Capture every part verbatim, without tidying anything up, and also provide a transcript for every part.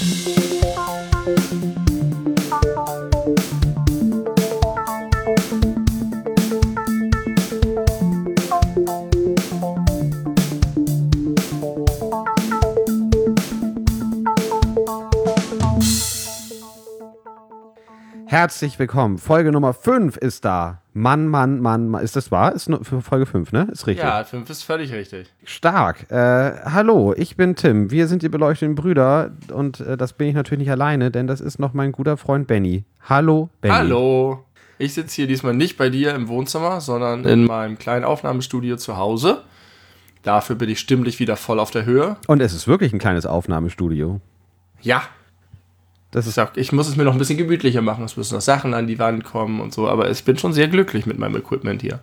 Herzlich willkommen. Folge Nummer fünf ist da. Mann, Mann, Mann, Mann. Ist das wahr? Ist nur für Folge fünf, ne? Ist richtig. Ja, fünf ist völlig richtig. Stark. Äh, hallo, ich bin Tim. Wir sind die beleuchteten Brüder und äh, das bin ich natürlich nicht alleine, denn das ist noch mein guter Freund Benny. Hallo, Benny. Hallo. Ich sitze hier diesmal nicht bei dir im Wohnzimmer, sondern in meinem kleinen Aufnahmestudio zu Hause. Dafür bin ich stimmlich wieder voll auf der Höhe. Und es ist wirklich ein kleines Aufnahmestudio. Ja. Das ist auch, ich muss es mir noch ein bisschen gemütlicher machen. Es müssen noch Sachen an die Wand kommen und so. Aber ich bin schon sehr glücklich mit meinem Equipment hier.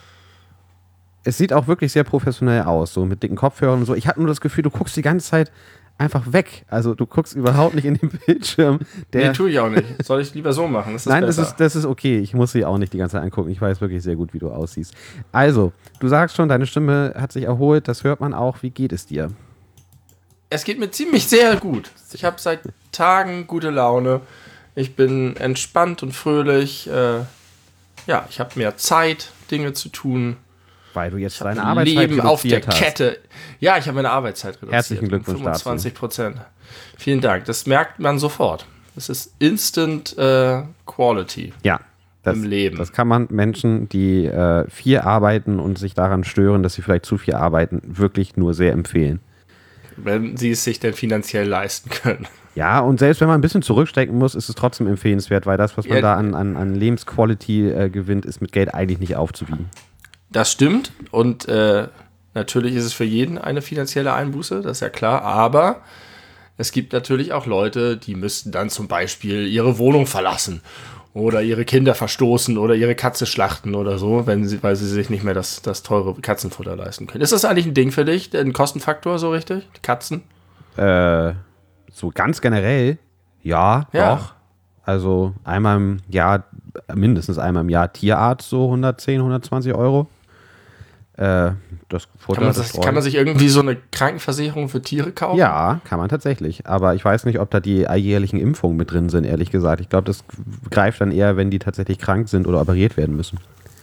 Es sieht auch wirklich sehr professionell aus, so mit dicken Kopfhörern und so. Ich habe nur das Gefühl, du guckst die ganze Zeit einfach weg. Also du guckst überhaupt nicht in den Bildschirm. Der nee, tue ich auch nicht. Soll ich lieber so machen? Ist das Nein, besser? das ist, das ist okay. Ich muss sie auch nicht die ganze Zeit angucken. Ich weiß wirklich sehr gut, wie du aussiehst. Also, du sagst schon, deine Stimme hat sich erholt. Das hört man auch. Wie geht es dir? Es geht mir ziemlich sehr gut. Ich habe seit Tagen gute Laune. Ich bin entspannt und fröhlich. Äh, ja, ich habe mehr Zeit, Dinge zu tun. Weil du jetzt ich deine Arbeitszeit Leben auf der hast. Kette. Ja, ich habe meine Arbeitszeit reduziert. Herzlichen Glückwunsch um fünfundzwanzig Prozent. Vielen Dank. Das merkt man sofort. Das ist Instant äh, Quality. Ja. Das, im Leben. Das kann man Menschen, die äh, viel arbeiten und sich daran stören, dass sie vielleicht zu viel arbeiten, wirklich nur sehr empfehlen. Wenn sie es sich denn finanziell leisten können. Ja, und selbst wenn man ein bisschen zurückstecken muss, ist es trotzdem empfehlenswert, weil das, was man ja, da an, an, an Lebensquality äh, gewinnt, ist mit Geld eigentlich nicht aufzuwiegen. Das stimmt und äh, natürlich ist es für jeden eine finanzielle Einbuße, das ist ja klar, aber es gibt natürlich auch Leute, die müssten dann zum Beispiel ihre Wohnung verlassen oder ihre Kinder verstoßen oder ihre Katze schlachten oder so, wenn sie, weil sie sich nicht mehr das, das teure Katzenfutter leisten können. Ist das eigentlich ein Ding für dich, ein Kostenfaktor so richtig? Katzen? Äh, so ganz generell, ja, ja, doch. Also einmal im Jahr, mindestens einmal im Jahr Tierarzt, so hundertzehn, hundertzwanzig Euro. Äh, das Futter, kann, man das, kann man sich irgendwie so eine Krankenversicherung für Tiere kaufen? Ja, kann man tatsächlich. Aber ich weiß nicht, ob da die alljährlichen Impfungen mit drin sind, ehrlich gesagt. Ich glaube, das greift dann eher, wenn die tatsächlich krank sind oder operiert werden müssen.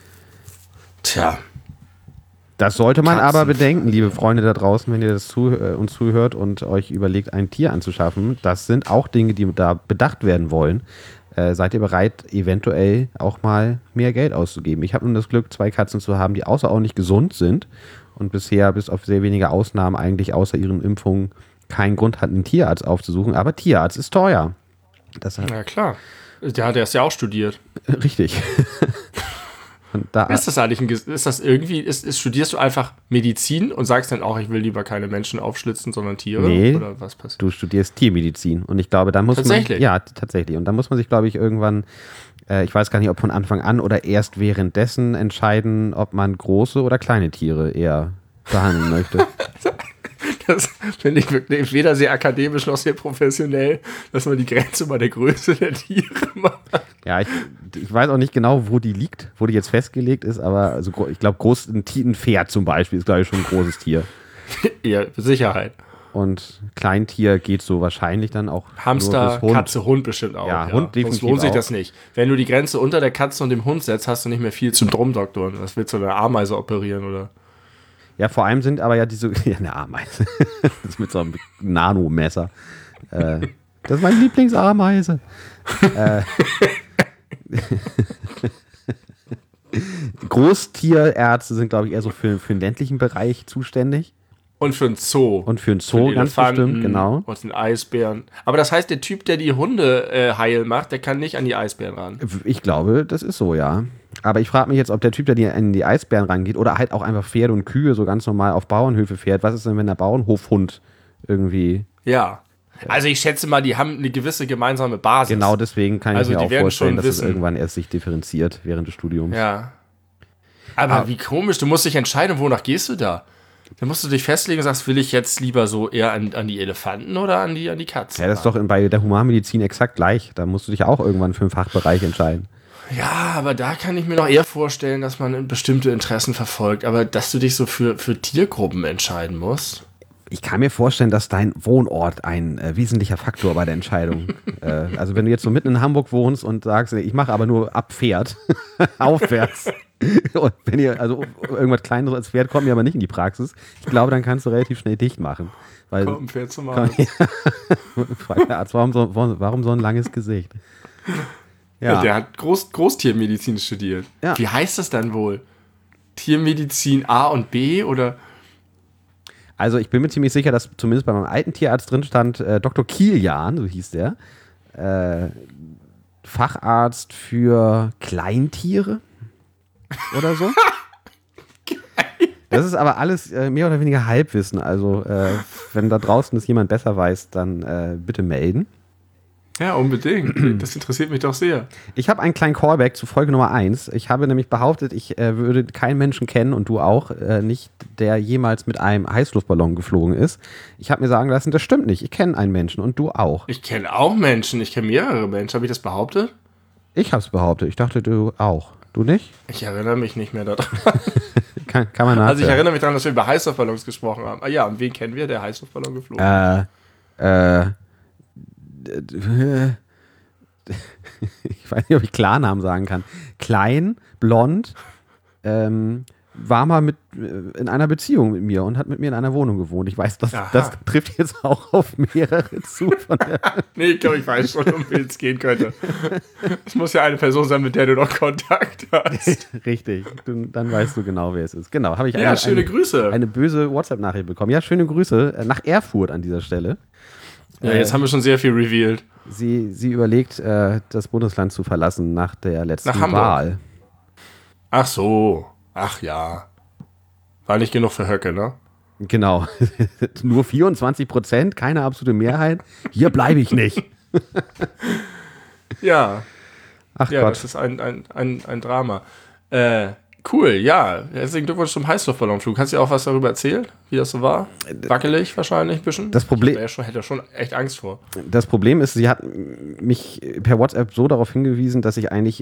Tja. Das sollte man Katzen. aber bedenken, liebe Freunde da draußen, wenn ihr das zu, äh, uns zuhört und euch überlegt, ein Tier anzuschaffen. Das sind auch Dinge, die da bedacht werden wollen. Äh, seid ihr bereit, eventuell auch mal mehr Geld auszugeben? Ich habe nun das Glück, zwei Katzen zu haben, die außerordentlich gesund sind und bisher bis auf sehr wenige Ausnahmen eigentlich außer ihren Impfungen keinen Grund hatten, einen Tierarzt aufzusuchen. Aber Tierarzt ist teuer. Das hat Ja, klar. Der hat erst ja auch studiert. Richtig. Und da Ist das eigentlich ein, ist das irgendwie, ist, ist, studierst du einfach Medizin und sagst dann auch, ich will lieber keine Menschen aufschlitzen, sondern Tiere? Nee, oder was passiert? Du studierst Tiermedizin und ich glaube, da muss tatsächlich? man... Ja, tatsächlich. Und da muss man sich, glaube ich, irgendwann, äh, ich weiß gar nicht, ob von Anfang an oder erst währenddessen entscheiden, ob man große oder kleine Tiere eher behandeln möchte. Das finde ich wirklich weder sehr akademisch noch sehr professionell, dass man die Grenze bei der Größe der Tiere macht. Ja, ich, ich weiß auch nicht genau, wo die liegt, wo die jetzt festgelegt ist, aber also, ich glaube, groß, ein, ein Pferd zum Beispiel ist, glaube ich, schon ein großes Tier. Ja, für Sicherheit. Und Kleintier geht so wahrscheinlich dann auch Hamster, nur bis Hund. Katze, Hund bestimmt auch. Ja, ja. Hund definitiv Sonst lohnt sich auch. das nicht. Wenn du die Grenze unter der Katze und dem Hund setzt, hast du nicht mehr viel zum Drumdoktoren. Was willst du, eine Ameise operieren, oder? Ja, vor allem sind aber ja diese, ja, eine Ameise, das ist mit so einem Nanomesser. Äh, das ist meine Lieblingsameise. äh, Großtierärzte sind, glaube ich, eher so für, für den ländlichen Bereich zuständig. Und für einen Zoo. Und für einen Zoo, für ganz bestimmt, genau. Und den Eisbären. Aber das heißt, der Typ, der die Hunde äh, heil macht, der kann nicht an die Eisbären ran. Ich glaube, das ist so, ja. Aber ich frage mich jetzt, ob der Typ, der die, an die Eisbären rangeht oder halt auch einfach Pferde und Kühe so ganz normal auf Bauernhöfe fährt. Was ist denn, wenn der Bauernhofhund irgendwie... Ja. Also ich schätze mal, die haben eine gewisse gemeinsame Basis. Genau deswegen kann ich also mir auch vorstellen, dass wissen. es irgendwann erst sich differenziert während des Studiums. Ja. Aber ah. wie komisch, du musst dich entscheiden, wonach gehst du da? Da musst du dich festlegen und sagst, will ich jetzt lieber so eher an, an die Elefanten oder an die, an die Katzen? Ja, das ist doch bei der Humanmedizin exakt gleich. Da musst du dich auch irgendwann für einen Fachbereich entscheiden. Ja, aber da kann ich mir noch eher vorstellen, dass man bestimmte Interessen verfolgt. Aber dass du dich so für, für Tiergruppen entscheiden musst. Ich kann mir vorstellen, dass dein Wohnort ein äh, wesentlicher Faktor bei der Entscheidung. äh, also wenn du jetzt so mitten in Hamburg wohnst und sagst, ich mache aber nur ab Pferd, aufwärts. Und wenn ihr, also irgendwas Kleineres als Pferd kommt mir aber nicht in die Praxis. Ich glaube, dann kannst du relativ schnell dicht machen. Weil, Kommt ein Pferd zum Arzt. Fragt der Arzt, warum so, warum so ein langes Gesicht? Ja. Ja, der hat Groß, Großtiermedizin studiert. Ja. Wie heißt das dann wohl? Tiermedizin A und B oder? Also ich bin mir ziemlich sicher, dass zumindest bei meinem alten Tierarzt drin stand, äh, Doktor Kilian, so hieß der, äh, Facharzt für Kleintiere oder so. Das ist aber alles äh, mehr oder weniger Halbwissen. Also äh, wenn da draußen das jemand besser weiß, dann äh, bitte melden. Ja, unbedingt. Das interessiert mich doch sehr. Ich habe einen kleinen Callback zu Folge Nummer eins. Ich habe nämlich behauptet, ich äh, würde keinen Menschen kennen und du auch äh, nicht, der jemals mit einem Heißluftballon geflogen ist. Ich habe mir sagen lassen, das stimmt nicht. Ich kenne einen Menschen und du auch. Ich kenne auch Menschen. Ich kenne mehrere Menschen. Habe ich das behauptet? Ich habe es behauptet. Ich dachte, du auch. Du nicht? Ich erinnere mich nicht mehr daran. kann, kann man nachher. Also ich erinnere mich daran, dass wir über Heißluftballons gesprochen haben. Ah ja, und wen kennen wir, der Heißluftballon geflogen ist? Äh, äh, ich weiß nicht, ob ich Klarnamen sagen kann. Klein, blond, ähm, war mal mit, in einer Beziehung mit mir und hat mit mir in einer Wohnung gewohnt. Ich weiß, das, das trifft jetzt auch auf mehrere zu. Von der nee, ich glaube, ich weiß schon, um wen es gehen könnte. Es muss ja eine Person sein, mit der du noch Kontakt hast. Richtig, du, dann weißt du genau, wer es ist. Genau, habe ich ja, eine, schöne eine, Grüße. eine böse WhatsApp-Nachricht bekommen. Ja, schöne Grüße nach Erfurt an dieser Stelle. Ja, jetzt äh, haben wir schon sehr viel revealed. Sie, sie überlegt, äh, das Bundesland zu verlassen nach der letzten nach Hamburg. Wahl. Ach so. Ach ja. War nicht genug für Höcke, ne? Genau. Nur vierundzwanzig Prozent, keine absolute Mehrheit. Hier bleibe ich nicht. ja. Ach ja, Gott. Das ist ein, ein, ein, ein Drama. Äh, cool, ja. Herzlichen Glückwunsch zum Heißluftballonflug. Kannst du auch was darüber erzählen, wie das so war? Wackelig wahrscheinlich ein bisschen? Das Problem, ich ja schon, hätte schon echt Angst vor. Das Problem ist, sie hat mich per WhatsApp so darauf hingewiesen, dass ich eigentlich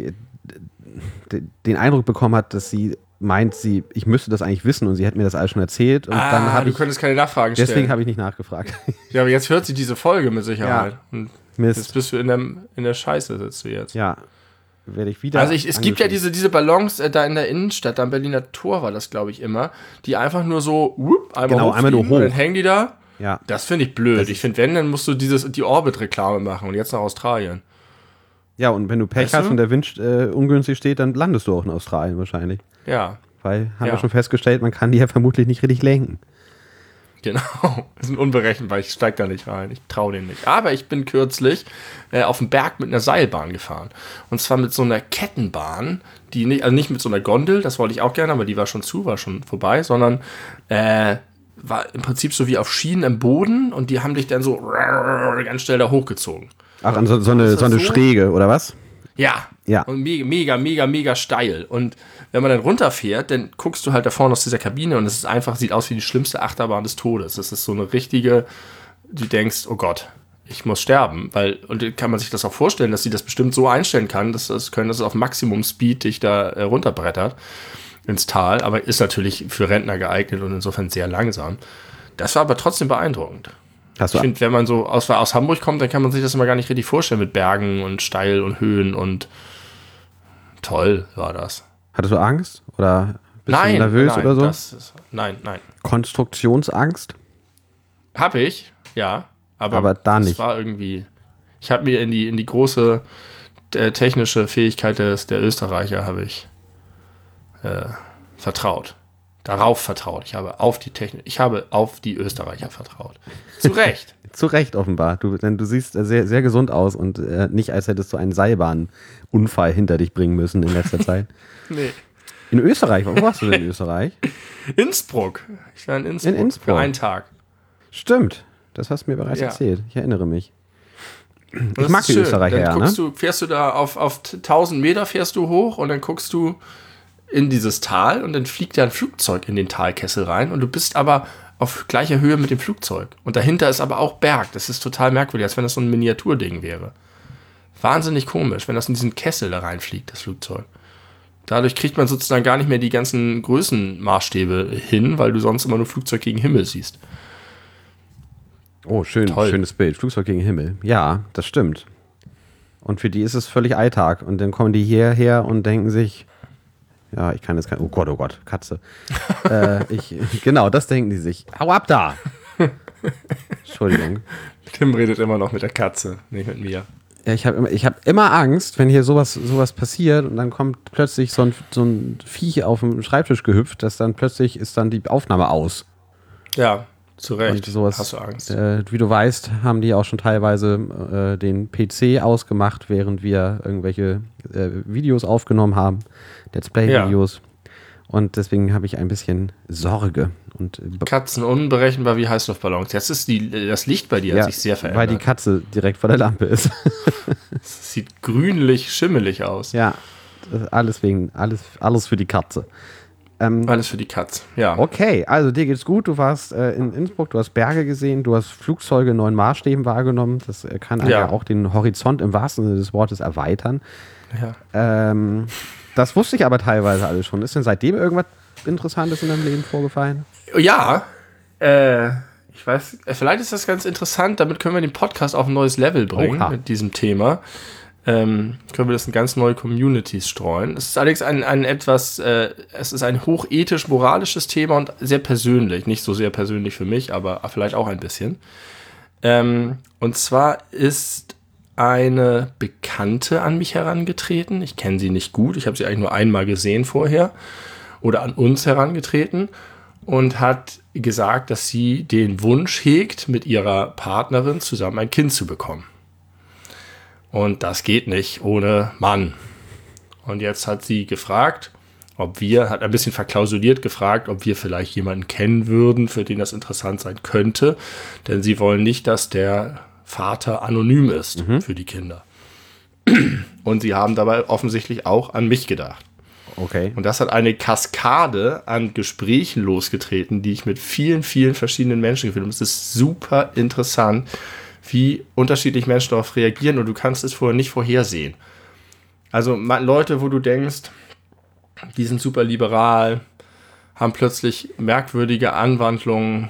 den Eindruck bekommen hat, dass sie meint, sie, ich müsste das eigentlich wissen und sie hätte mir das alles schon erzählt. Und ah, dann habe du ich, könntest keine Nachfragen stellen. Deswegen habe ich nicht nachgefragt. Ja, aber jetzt hört sie diese Folge mit Sicherheit. Ja. Und Mist. Jetzt bist du in der, in der Scheiße, sitzt du jetzt. Ja, werde ich wieder. Also ich, es gibt ja diese, diese Ballons äh, da in der Innenstadt, da am Berliner Tor war das, glaube ich, immer, die einfach nur so whoop, einmal genau, einmal nur hoch. Und dann hängen die da. Ja. Das finde ich blöd. Das ich finde, wenn, dann musst du dieses, die Orbit-Reklame machen und jetzt nach Australien. Ja, und wenn du Pech weißt hast du? und der Wind äh, ungünstig steht, dann landest du auch in Australien wahrscheinlich. Ja. Weil, haben ja. wir schon festgestellt, man kann die ja vermutlich nicht richtig lenken. Genau, das sind unberechenbar, ich steige da nicht rein, ich traue denen nicht. Aber ich bin kürzlich äh, auf dem Berg mit einer Seilbahn gefahren. Und zwar mit so einer Kettenbahn, die nicht, also nicht mit so einer Gondel, das wollte ich auch gerne, aber die war schon zu, war schon vorbei, sondern äh, war im Prinzip so wie auf Schienen im Boden und die haben dich dann so ganz schnell da hochgezogen. Ach, so, so eine, so eine so? Schräge, oder was? Ja, ja. Und mega, mega, mega, mega steil. Und wenn man dann runterfährt, dann guckst du halt da vorne aus dieser Kabine und es ist einfach, sieht aus wie die schlimmste Achterbahn des Todes. Das ist so eine richtige, du denkst, oh Gott, ich muss sterben. Weil, und kann man sich das auch vorstellen, dass sie das bestimmt so einstellen kann, dass das können, dass es auf Maximum Speed dich da äh, runterbrettert ins Tal. Aber ist natürlich für Rentner geeignet und insofern sehr langsam. Das war aber trotzdem beeindruckend. Hast du ich finde, wenn man so aus, aus Hamburg kommt, dann kann man sich das immer gar nicht richtig vorstellen mit Bergen und steil und Höhen und toll war das. Hattest du Angst? Oder bist nein, du nervös nein, oder so? Das ist, nein, nein. Konstruktionsangst? Hab ich, ja. Aber, aber da das nicht. war irgendwie. Ich habe mir in die, in die große äh, technische Fähigkeit des, der Österreicher habe ich äh, vertraut. Darauf vertraut. Ich habe auf die Technik, ich habe auf die Österreicher vertraut. Zu Recht. Zu Recht offenbar. Du, denn du siehst sehr, sehr gesund aus und äh, nicht, als hättest du einen Seilbahnunfall hinter dich bringen müssen in letzter Zeit. Nee. In Österreich? Wo warst du denn in Österreich? Innsbruck. Ich war in Innsbruck. In Innsbruck. Für einen Tag. Stimmt. Das hast du mir bereits ja. erzählt. Ich erinnere mich. Und ich mag die schön. Österreicher, dann guckst ne? Du, fährst du da auf, auf tausend Meter fährst du hoch und dann guckst du in dieses Tal und dann fliegt ja ein Flugzeug in den Talkessel rein und du bist aber auf gleicher Höhe mit dem Flugzeug. Und dahinter ist aber auch Berg. Das ist total merkwürdig, als wenn das so ein Miniaturding wäre. Wahnsinnig komisch, wenn das in diesen Kessel da reinfliegt, das Flugzeug. Dadurch kriegt man sozusagen gar nicht mehr die ganzen Größenmaßstäbe hin, weil du sonst immer nur Flugzeug gegen Himmel siehst. Oh, schön, Toll. Schönes Bild. Flugzeug gegen Himmel. Ja, das stimmt. Und für die ist es völlig Alltag. Und dann kommen die hierher und denken sich, ja, ich kann jetzt kein, oh Gott, oh Gott, Katze. äh, ich, genau, das denken die sich. Hau ab da! Entschuldigung. Tim redet immer noch mit der Katze, nicht mit mir. Ja, ich habe immer, ich hab immer Angst, wenn hier sowas, sowas passiert und dann kommt plötzlich so ein, so ein Viech auf den Schreibtisch gehüpft, dass dann plötzlich ist dann die Aufnahme aus. Ja, zu Recht. Und sowas, hast du Angst. Äh, wie du weißt, haben die auch schon teilweise äh, den P C ausgemacht, während wir irgendwelche äh, Videos aufgenommen haben, Let's Play-Videos. Ja. Und deswegen habe ich ein bisschen Sorge. Und, äh, Katzen unberechenbar wie Heißluftballons. Jetzt ist die, das Licht bei dir ja, hat sich sehr verändert. Weil die Katze direkt vor der Lampe ist. Es sieht grünlich, schimmelig aus. Ja, alles wegen, alles, alles für die Katze. Ähm, alles für die Katze, ja. Okay, also dir geht's gut. Du warst äh, in Innsbruck, du hast Berge gesehen, du hast Flugzeuge in neuen Maßstäben wahrgenommen. Das äh, kann ja. ja auch den Horizont im wahrsten Sinne des Wortes erweitern. Ja. Ähm, das wusste ich aber teilweise alles schon. Ist denn seitdem irgendwas Interessantes in deinem Leben vorgefallen? Ja, äh, ich weiß, vielleicht ist das ganz interessant, damit können wir den Podcast auf ein neues Level bringen. Oha. Mit diesem Thema. Ähm, können wir das in ganz neue Communities streuen. Es ist allerdings ein, ein etwas, äh, es ist ein hochethisch-moralisches Thema und sehr persönlich. Nicht so sehr persönlich für mich, aber vielleicht auch ein bisschen. Ähm, und zwar ist eine Bekannte an mich herangetreten. Ich kenne sie nicht gut, ich habe sie eigentlich nur einmal gesehen vorher. Oder an uns herangetreten und hat gesagt, dass sie den Wunsch hegt, mit ihrer Partnerin zusammen ein Kind zu bekommen. Und das geht nicht ohne Mann. Und jetzt hat sie gefragt, ob wir, hat ein bisschen verklausuliert gefragt, ob wir vielleicht jemanden kennen würden, für den das interessant sein könnte. Denn sie wollen nicht, dass der Vater anonym ist mhm. für die Kinder. Und sie haben dabei offensichtlich auch an mich gedacht. Okay. Und das hat eine Kaskade an Gesprächen losgetreten, die ich mit vielen, vielen verschiedenen Menschen geführt habe. Es ist super interessant, wie unterschiedlich Menschen darauf reagieren und du kannst es vorher nicht vorhersehen. Also Leute, wo du denkst, die sind super liberal, haben plötzlich merkwürdige Anwandlungen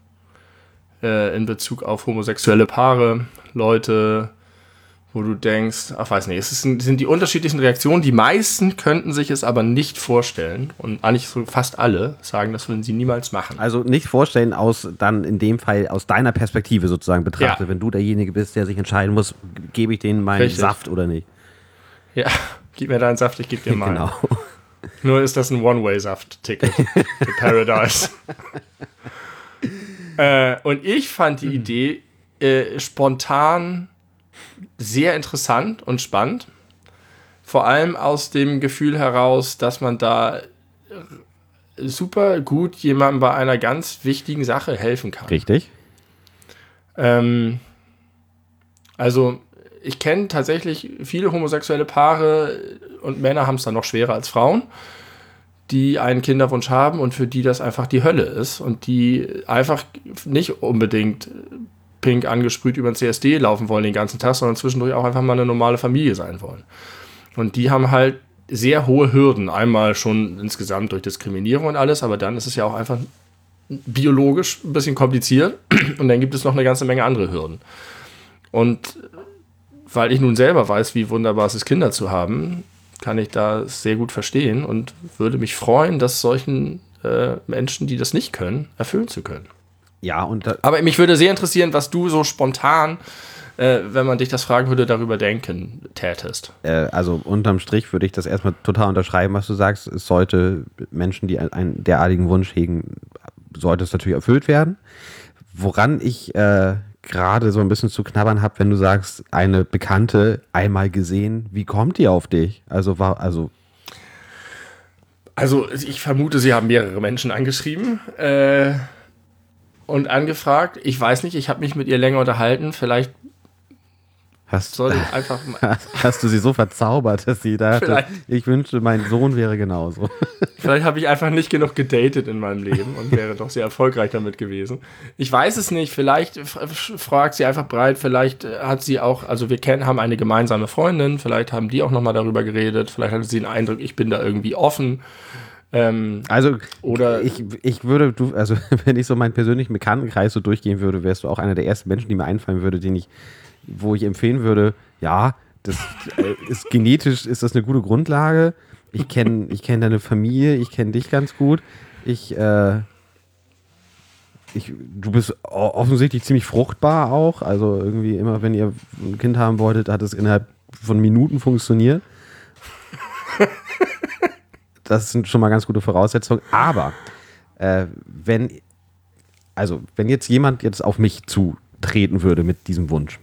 äh, in Bezug auf homosexuelle Paare. Leute, wo du denkst, ach weiß nicht, es ist, sind die unterschiedlichen Reaktionen. Die meisten könnten sich es aber nicht vorstellen und eigentlich so fast alle sagen, das würden sie niemals machen. Also nicht vorstellen aus, dann in dem Fall aus deiner Perspektive sozusagen betrachtet. Ja. Wenn du derjenige bist, der sich entscheiden muss, gebe ich denen meinen Richtig. Saft oder nicht. Ja, gib mir deinen Saft, ich gebe dir meinen. Genau. Nur ist das ein One-Way-Saft-Ticket für Paradise. äh, und ich fand die mhm. Idee äh, spontan sehr interessant und spannend. Vor allem aus dem Gefühl heraus, dass man da super gut jemandem bei einer ganz wichtigen Sache helfen kann. Richtig. Ähm, also ich kenne tatsächlich viele homosexuelle Paare und Männer haben es dann noch schwerer als Frauen, die einen Kinderwunsch haben und für die das einfach die Hölle ist und die einfach nicht unbedingt pink angesprüht über den C S D laufen wollen den ganzen Tag, sondern zwischendurch auch einfach mal eine normale Familie sein wollen. Und die haben halt sehr hohe Hürden. Einmal schon insgesamt durch Diskriminierung und alles, aber dann ist es ja auch einfach biologisch ein bisschen kompliziert und dann gibt es noch eine ganze Menge andere Hürden. Und weil ich nun selber weiß, wie wunderbar es ist, Kinder zu haben, kann ich da sehr gut verstehen und würde mich freuen, das solchen äh, Menschen, die das nicht können, erfüllen zu können. Ja, und da aber mich würde sehr interessieren, was du so spontan, äh, wenn man dich das fragen würde, darüber denken tätest. Äh, also unterm Strich würde ich das erstmal total unterschreiben, was du sagst. Es sollte Menschen, die einen derartigen Wunsch hegen, sollte es natürlich erfüllt werden. Woran ich äh, gerade so ein bisschen zu knabbern habe, wenn du sagst, eine Bekannte einmal gesehen, wie kommt die auf dich? Also war, also Also ich vermute, sie haben mehrere Menschen angeschrieben, äh, und angefragt. Ich weiß nicht, ich habe mich mit ihr länger unterhalten. Vielleicht hast, sollte ich einfach mal hast du sie so verzaubert, dass sie dachte, ich wünschte, mein Sohn wäre genauso. Vielleicht habe ich einfach nicht genug gedatet in meinem Leben und wäre doch sehr erfolgreich damit gewesen. Ich weiß es nicht. Vielleicht fragt sie einfach breit. Vielleicht hat sie auch, also wir kennen, haben eine gemeinsame Freundin. Vielleicht haben die auch nochmal darüber geredet. Vielleicht hatte sie den Eindruck, ich bin da irgendwie offen. Ähm, also, oder ich, ich würde, du, also wenn ich so meinen persönlichen Bekanntenkreis so durchgehen würde, wärst du auch einer der ersten Menschen, die mir einfallen würde, den ich, wo ich empfehlen würde, ja, das äh, ist genetisch, ist das eine gute Grundlage. Ich kenne ich kenn deine Familie, ich kenne dich ganz gut. Ich, äh, ich, du bist offensichtlich ziemlich fruchtbar auch. Also irgendwie immer, wenn ihr ein Kind haben wolltet, hat es innerhalb von Minuten funktioniert. Das sind schon mal ganz gute Voraussetzungen. Aber äh, wenn, also wenn jetzt jemand jetzt auf mich zutreten würde mit diesem Wunsch.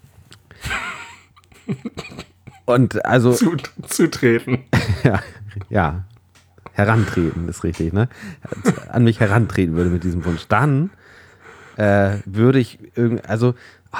Und also. Zu, zutreten. Ja, ja. Herantreten ist richtig, ne? An mich herantreten würde mit diesem Wunsch. Dann äh, würde ich irgendwie, also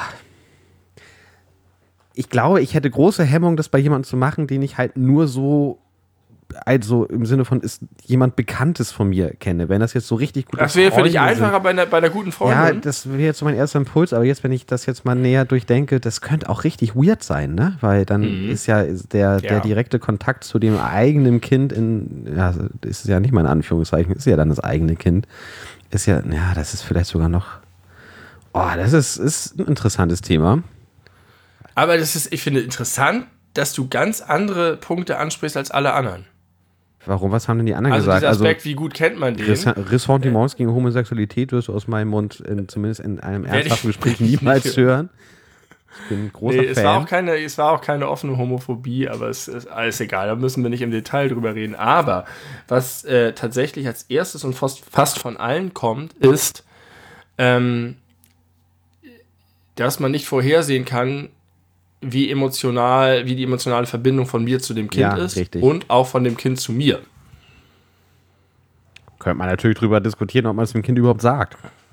ich glaube, ich hätte große Hemmung, das bei jemandem zu machen, den ich halt nur so, also im Sinne von, ist jemand Bekanntes von mir kenne. Wenn das jetzt so richtig gut ist. Das wäre für dich einfacher bei einer, bei einer guten Freundin. Ja, das wäre jetzt so mein erster Impuls, aber jetzt, wenn ich das jetzt mal näher durchdenke, das könnte auch richtig weird sein, ne? Weil dann mhm. ist ja der, der ja. direkte Kontakt zu dem eigenen Kind in, ja, ist ja nicht mal in Anführungszeichen, ist ja dann das eigene Kind, ist ja, ja, das ist vielleicht sogar noch, oh, das ist, ist ein interessantes Thema. Aber das ist, ich finde interessant, dass du ganz andere Punkte ansprichst als alle anderen. Warum? Was haben denn die anderen also gesagt? Dieser Aspekt, also, wie gut kennt man den? Ressentiments gegen Homosexualität wirst du aus meinem Mund in, zumindest in einem ernsthaften Gespräch niemals hören. Ich bin ein großer nee, Fan. Es war, auch keine, es war auch keine offene Homophobie, aber es ist alles egal, da müssen wir nicht im Detail drüber reden. Aber was äh, tatsächlich als erstes und fast, fast von allen kommt, ist, ähm, dass man nicht vorhersehen kann, wie emotional, wie die emotionale Verbindung von mir zu dem Kind ja, ist richtig. Und auch von dem Kind zu mir. Könnte man natürlich drüber diskutieren, ob man es dem Kind überhaupt sagt.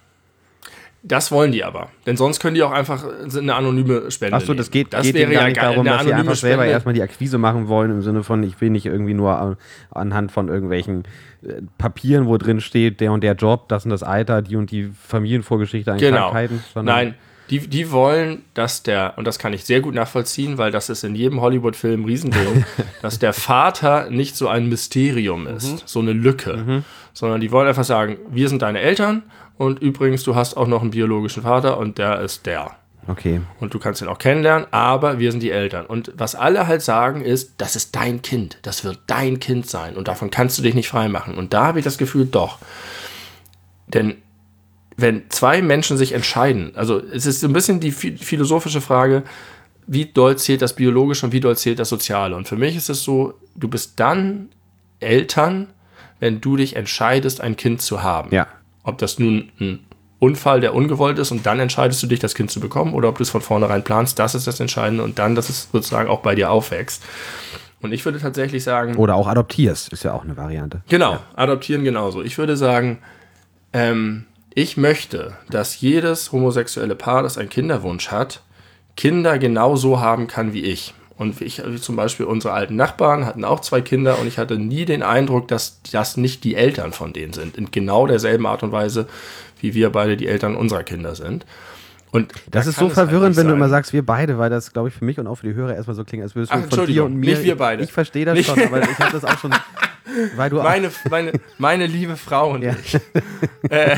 Das wollen die aber. Denn sonst können die auch einfach eine anonyme Spende Achso, das geht, das geht wäre gar ja nicht geil, darum, eine dass sie einfach Spende. selber erstmal die Akquise machen wollen, im Sinne von, ich will nicht irgendwie nur anhand von irgendwelchen äh, Papieren, wo drin steht, der und der Job, das und das Alter, die und die Familienvorgeschichte an genau. Krankheiten. Sondern Nein, die, die wollen, dass der, und das kann ich sehr gut nachvollziehen, weil das ist in jedem Hollywood-Film ein Riesending, dass der Vater nicht so ein Mysterium ist, mhm. so eine Lücke, mhm. sondern die wollen einfach sagen, wir sind deine Eltern und übrigens, du hast auch noch einen biologischen Vater und der ist der. Okay. Und du kannst ihn auch kennenlernen, aber wir sind die Eltern. Und was alle halt sagen ist, das ist dein Kind, das wird dein Kind sein und davon kannst du dich nicht freimachen. Und da habe ich das Gefühl, doch. Denn wenn zwei Menschen sich entscheiden, also es ist so ein bisschen die philosophische Frage, wie doll zählt das Biologische und wie doll zählt das Soziale? Und für mich ist es so, du bist dann Eltern, wenn du dich entscheidest, ein Kind zu haben. Ja. Ob das nun ein Unfall, der ungewollt ist und dann entscheidest du dich, das Kind zu bekommen oder ob du es von vornherein planst, das ist das Entscheidende und dann, dass es sozusagen auch bei dir aufwächst. Und ich würde tatsächlich sagen... Oder auch adoptierst, ist ja auch eine Variante. Genau, ja. Adoptieren genauso. Ich würde sagen, ähm, ich möchte, dass jedes homosexuelle Paar, das einen Kinderwunsch hat, Kinder genauso haben kann wie ich. Und ich, wie zum Beispiel unsere alten Nachbarn hatten auch zwei Kinder und ich hatte nie den Eindruck, dass das nicht die Eltern von denen sind. In genau derselben Art und Weise, wie wir beide die Eltern unserer Kinder sind. Und das da ist so verwirrend, halt wenn sein. du immer sagst, wir beide, weil das, glaube ich, für mich und auch für die Hörer erstmal so klingt, als würdest du Ach, von dir und mir... nicht wir beide. Ich verstehe das nicht schon, aber ich habe das auch schon... Weil du meine, meine, meine liebe Frau und ja. ich. äh,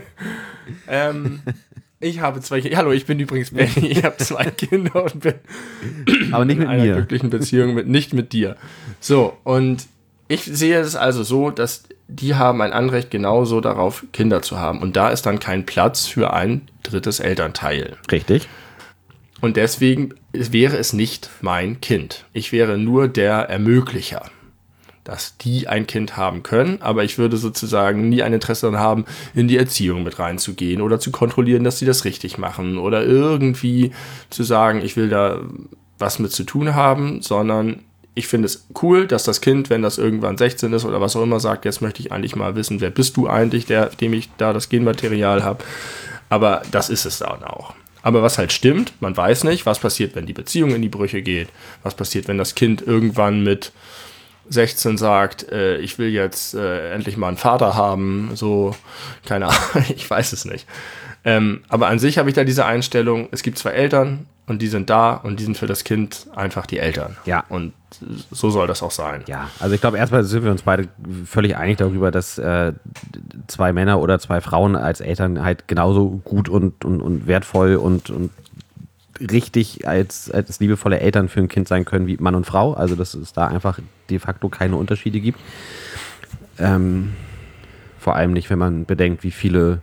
ähm, ich habe zwei Kinder. Hallo, ich bin übrigens Benny. Ich habe zwei Kinder und bin aber nicht in mit einer mir. glücklichen Beziehung, mit, nicht mit dir. So, und ich sehe es also so, dass die haben ein Anrecht genauso darauf, Kinder zu haben. Und da ist dann kein Platz für ein drittes Elternteil. Richtig. Und deswegen wäre es nicht mein Kind. Ich wäre nur der Ermöglicher, dass die ein Kind haben können, aber ich würde sozusagen nie ein Interesse daran haben, in die Erziehung mit reinzugehen oder zu kontrollieren, dass sie das richtig machen oder irgendwie zu sagen, ich will da was mit zu tun haben, sondern ich finde es cool, dass das Kind, wenn das irgendwann sechzehn ist oder was auch immer, sagt, jetzt möchte ich eigentlich mal wissen, wer bist du eigentlich, der, dem ich da das Genmaterial habe, aber das ist es dann auch. Aber was halt stimmt, man weiß nicht, was passiert, wenn die Beziehung in die Brüche geht, was passiert, wenn das Kind irgendwann mit sechzehn sagt, äh, ich will jetzt äh, endlich mal einen Vater haben, so, keine Ahnung, ich weiß es nicht. Ähm, aber an sich habe ich da diese Einstellung, es gibt zwei Eltern und die sind da und die sind für das Kind einfach die Eltern. Ja. Und so soll das auch sein. Ja, also ich glaube, erstmal sind wir uns beide völlig einig darüber, dass äh, zwei Männer oder zwei Frauen als Eltern halt genauso gut und, und, und wertvoll und, und richtig als, als liebevolle Eltern für ein Kind sein können wie Mann und Frau. Also dass es da einfach de facto keine Unterschiede gibt. Ähm, vor allem nicht, wenn man bedenkt, wie viele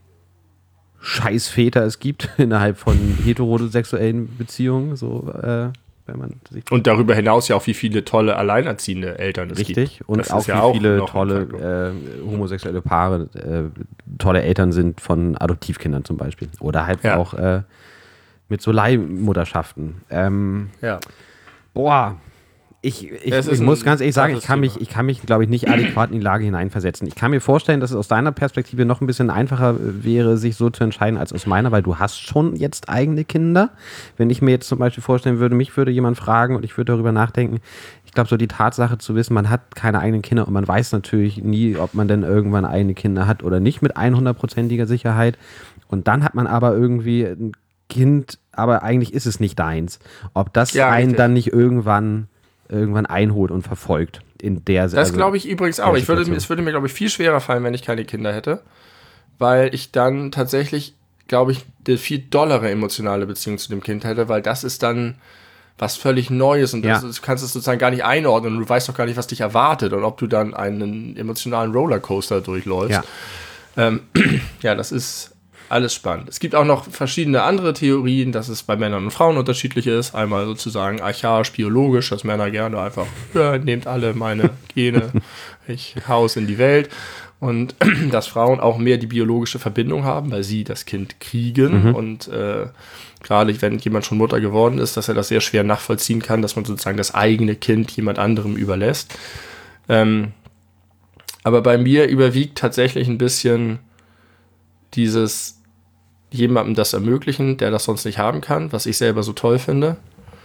Scheißväter es gibt innerhalb von heterosexuellen Beziehungen. So, äh, wenn man sich und darüber hinaus ja auch, wie viele tolle alleinerziehende Eltern es richtig. gibt. Richtig, und das auch wie ja viele auch tolle äh, homosexuelle Paare äh, tolle Eltern sind von Adoptivkindern zum Beispiel. Oder halt ja. auch äh, mit so Leihmutterschaften. Ähm, ja. Boah, ich, ich, ich muss ganz ehrlich sagen, ich kann mich, ich kann mich, glaube ich, nicht adäquat in die Lage hineinversetzen. Ich kann mir vorstellen, dass es aus deiner Perspektive noch ein bisschen einfacher wäre, sich so zu entscheiden, als aus meiner, weil du hast schon jetzt eigene Kinder. Wenn ich mir jetzt zum Beispiel vorstellen würde, mich würde jemand fragen und ich würde darüber nachdenken, ich glaube, so die Tatsache zu wissen, man hat keine eigenen Kinder und man weiß natürlich nie, ob man denn irgendwann eigene Kinder hat oder nicht mit hundertprozentiger Sicherheit. Und dann hat man aber irgendwie ein Kind, aber eigentlich ist es nicht deins. Ob das ja, einen richtig. dann nicht irgendwann irgendwann einholt und verfolgt in der Das also, glaube ich übrigens auch. Ich würde, es würde mir, glaube ich, viel schwerer fallen, wenn ich keine Kinder hätte, weil ich dann tatsächlich, glaube ich, eine viel dollere emotionale Beziehung zu dem Kind hätte, weil das ist dann was völlig Neues und das, ja. du kannst es sozusagen gar nicht einordnen und du weißt doch gar nicht, was dich erwartet und ob du dann einen emotionalen Rollercoaster durchläufst. Ja, ähm, ja das ist alles spannend. Es gibt auch noch verschiedene andere Theorien, dass es bei Männern und Frauen unterschiedlich ist. Einmal sozusagen archaisch, biologisch, dass Männer gerne einfach, ja, nehmt alle meine Gene, ich hau's in die Welt. Und dass Frauen auch mehr die biologische Verbindung haben, weil sie das Kind kriegen. Mhm. Und äh, gerade wenn jemand schon Mutter geworden ist, dass er das sehr schwer nachvollziehen kann, dass man sozusagen das eigene Kind jemand anderem überlässt. Ähm, aber bei mir überwiegt tatsächlich ein bisschen dieses jemandem das ermöglichen, der das sonst nicht haben kann, was ich selber so toll finde.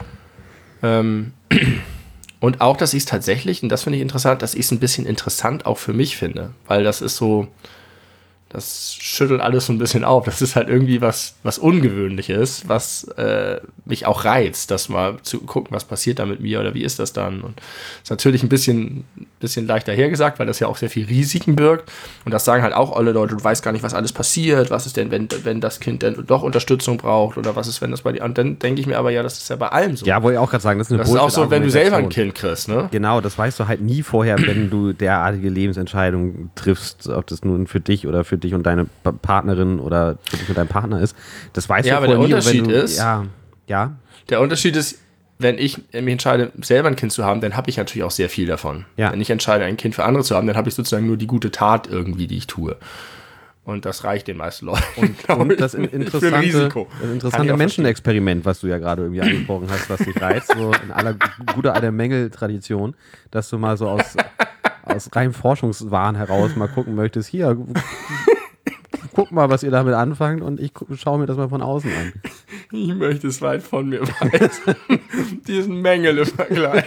Ähm, und auch, dass ich es tatsächlich, und das finde ich interessant, dass ich es ein bisschen interessant auch für mich finde, weil das ist so, das schüttelt alles so ein bisschen auf. Das ist halt irgendwie was, was Ungewöhnliches, was äh, mich auch reizt, das mal zu gucken, was passiert da mit mir oder wie ist das dann. Und das ist natürlich ein bisschen, bisschen leichter hergesagt, weil das ja auch sehr viel Risiken birgt. Und das sagen halt auch alle Leute, du weißt gar nicht, was alles passiert. Was ist denn, wenn, wenn das Kind denn doch Unterstützung braucht? Oder was ist, wenn das bei dir... Und dann denke ich mir aber, ja, das ist ja bei allem so. Ja, wollte ich auch gerade sagen, das ist eine Das ist auch so, wenn du selber ein Kind kriegst, ne? Genau, das weißt du halt nie vorher, wenn du derartige Lebensentscheidungen triffst, ob das nun für dich oder für dich und deine Partnerin oder für dich und dein Partner ist. Das weißt ja, du aber vorher der nie. Unterschied Wenn du, ist, ja, ja. Der Unterschied ist, wenn ich mich entscheide, selber ein Kind zu haben, dann habe ich natürlich auch sehr viel davon. Ja. Wenn ich entscheide, ein Kind für andere zu haben, dann habe ich sozusagen nur die gute Tat irgendwie, die ich tue. Und das reicht den meisten Leuten. Und, und das interessante, das interessante Menschenexperiment, was du ja gerade irgendwie angesprochen hast, was dich reizt, so in aller guter alter Mängel-Tradition, dass du mal so aus, aus reinem Forschungswahn heraus mal gucken möchtest, hier, guck mal, was ihr damit anfangt und ich schaue mir das mal von außen an. Ich möchte es weit von mir weisen. Diesen Mengele-Vergleich.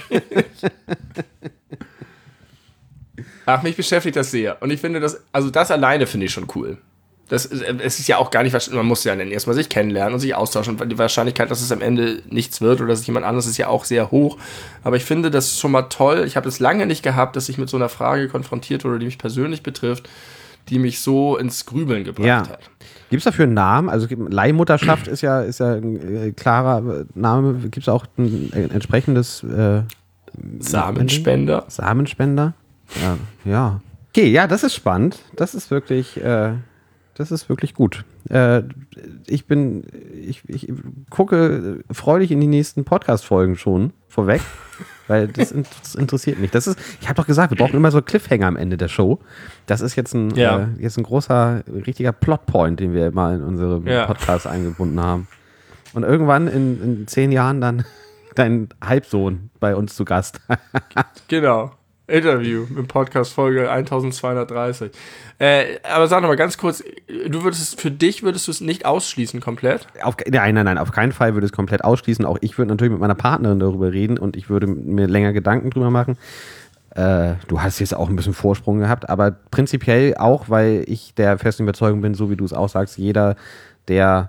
Ach, mich beschäftigt das sehr. Und ich finde das, also das alleine finde ich schon cool. Das, es ist ja auch gar nicht, man muss ja dann erstmal sich kennenlernen und sich austauschen. Und die Wahrscheinlichkeit, dass es am Ende nichts wird oder dass es jemand anderes ist, ja auch sehr hoch. Aber ich finde das schon mal toll. Ich habe es lange nicht gehabt, dass ich mit so einer Frage konfrontiert wurde, die mich persönlich betrifft, die mich so ins Grübeln gebracht ja. hat. Gibt es dafür einen Namen? Also Leihmutterschaft ist ja, ist ja ein äh, klarer Name. Gibt es auch ein, ein entsprechendes äh, Samenspender? Samenspender? Ja, ja. Okay, ja, das ist spannend. Das ist wirklich, äh, das ist wirklich gut. Äh, ich bin, ich, ich gucke freudig in die nächsten Podcast-Folgen schon vorweg, weil das, in, das interessiert mich. Das ist, ich habe doch gesagt, wir brauchen immer so Cliffhanger am Ende der Show. Das ist jetzt ein, ja. äh, jetzt ein großer, richtiger Plotpoint, den wir mal in unserem ja. Podcast eingebunden haben. Und irgendwann in, in zehn Jahren dann dein Halbsohn bei uns zu Gast. Genau. Interview im Podcast Folge eintausendzweihundertdreißig. Äh, aber sag noch mal ganz kurz, du würdest für dich würdest du es nicht ausschließen komplett? Auf, nein, nein, nein, auf keinen Fall würde ich es komplett ausschließen. Auch ich würde natürlich mit meiner Partnerin darüber reden und ich würde mir länger Gedanken drüber machen. Äh, du hast jetzt auch ein bisschen Vorsprung gehabt, aber prinzipiell auch, weil ich der festen Überzeugung bin, so wie du es auch sagst, jeder, der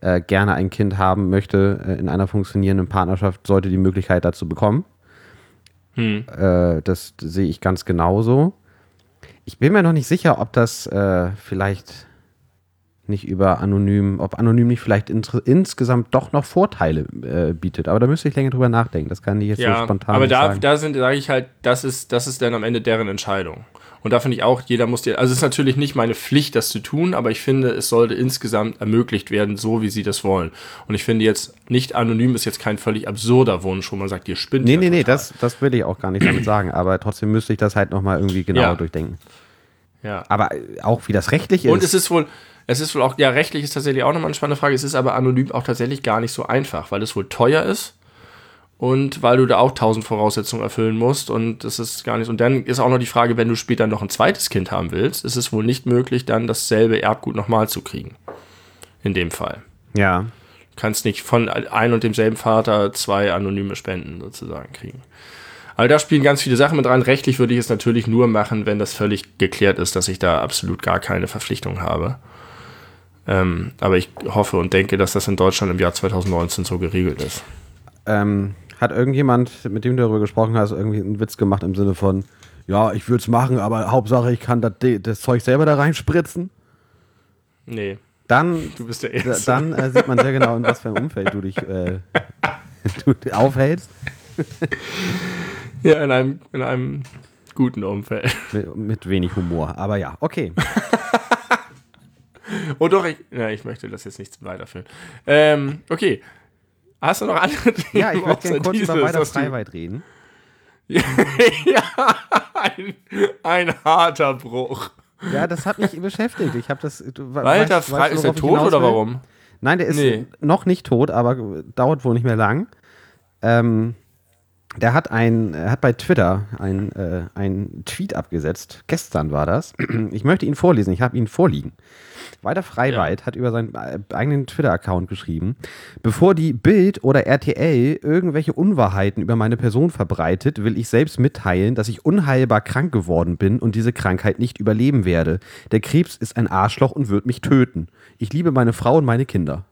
äh, gerne ein Kind haben möchte äh, in einer funktionierenden Partnerschaft, sollte die Möglichkeit dazu bekommen. Hm. Äh, das sehe ich ganz genauso. Ich bin mir noch nicht sicher, ob das äh, vielleicht nicht über anonym, ob anonym nicht vielleicht inter- insgesamt doch noch Vorteile äh, bietet. Aber da müsste ich länger drüber nachdenken. Das kann ich jetzt ja, so spontan aber nicht da, sagen. da sind, sage ich halt, das ist, das ist dann am Ende deren Entscheidung. Und da finde ich auch, jeder muss dir, also es ist natürlich nicht meine Pflicht, das zu tun, aber ich finde, es sollte insgesamt ermöglicht werden, so wie sie das wollen. Und ich finde jetzt, nicht anonym ist jetzt kein völlig absurder Wunsch, wo man sagt, ihr spinnt. Nee, ja nee, nee, total. das, das will ich auch gar nicht damit sagen. Aber trotzdem müsste ich das halt nochmal irgendwie genauer Ja. durchdenken. Ja. Aber auch wie das rechtlich ist. Und es ist wohl, es ist wohl auch, ja, rechtlich ist tatsächlich auch nochmal eine spannende Frage. Es ist aber anonym auch tatsächlich gar nicht so einfach, weil es wohl teuer ist und weil du da auch tausend Voraussetzungen erfüllen musst und das ist gar nicht. Und dann ist auch noch die Frage, wenn du später noch ein zweites Kind haben willst, ist es wohl nicht möglich, dann dasselbe Erbgut nochmal zu kriegen. In dem Fall. Ja. Du kannst nicht von ein und demselben Vater zwei anonyme Spenden sozusagen kriegen. Aber da spielen ganz viele Sachen mit rein. Rechtlich würde ich es natürlich nur machen, wenn das völlig geklärt ist, dass ich da absolut gar keine Verpflichtung habe. Ähm, aber ich hoffe und denke, dass das in Deutschland im Jahr zwanzig neunzehn so geregelt ist. Ähm, hat irgendjemand, mit dem du darüber gesprochen hast, irgendwie einen Witz gemacht im Sinne von, ja, ich würde es machen, aber Hauptsache, ich kann das, das Zeug selber da reinspritzen? Nee, Dann, du bist der da- Erste. dann äh, sieht man sehr genau, in was für einem Umfeld du dich äh, du aufhältst. Ja, in einem, in einem guten Umfeld. Mit, mit wenig Humor. Aber ja, okay. Oh doch, ich, ja, ich möchte das jetzt nicht weiterführen. Ähm, okay. Hast du noch andere Themen? Ja, ich würde außer gerne kurz dieses, über Weiter was du- Freiweit reden. ja, ein, ein harter Bruch. Ja, das hat mich beschäftigt. Ich habe das. Du, we- Walter weißt- Frei, weißt du, ist er worauf ich tot hinaus oder will? warum? Nein, der ist Nee. noch nicht tot, aber dauert wohl nicht mehr lang. Ähm, der hat ein, er hat bei Twitter ein, äh, ein Tweet abgesetzt. Gestern war das. Ich möchte ihn vorlesen. Ich habe ihn vorliegen. Walter Freiweit Ja. hat über seinen äh, eigenen Twitter-Account geschrieben: Bevor die Bild oder R T L irgendwelche Unwahrheiten über meine Person verbreitet, will ich selbst mitteilen, dass ich unheilbar krank geworden bin und diese Krankheit nicht überleben werde. Der Krebs ist ein Arschloch und wird mich töten. Ich liebe meine Frau und meine Kinder.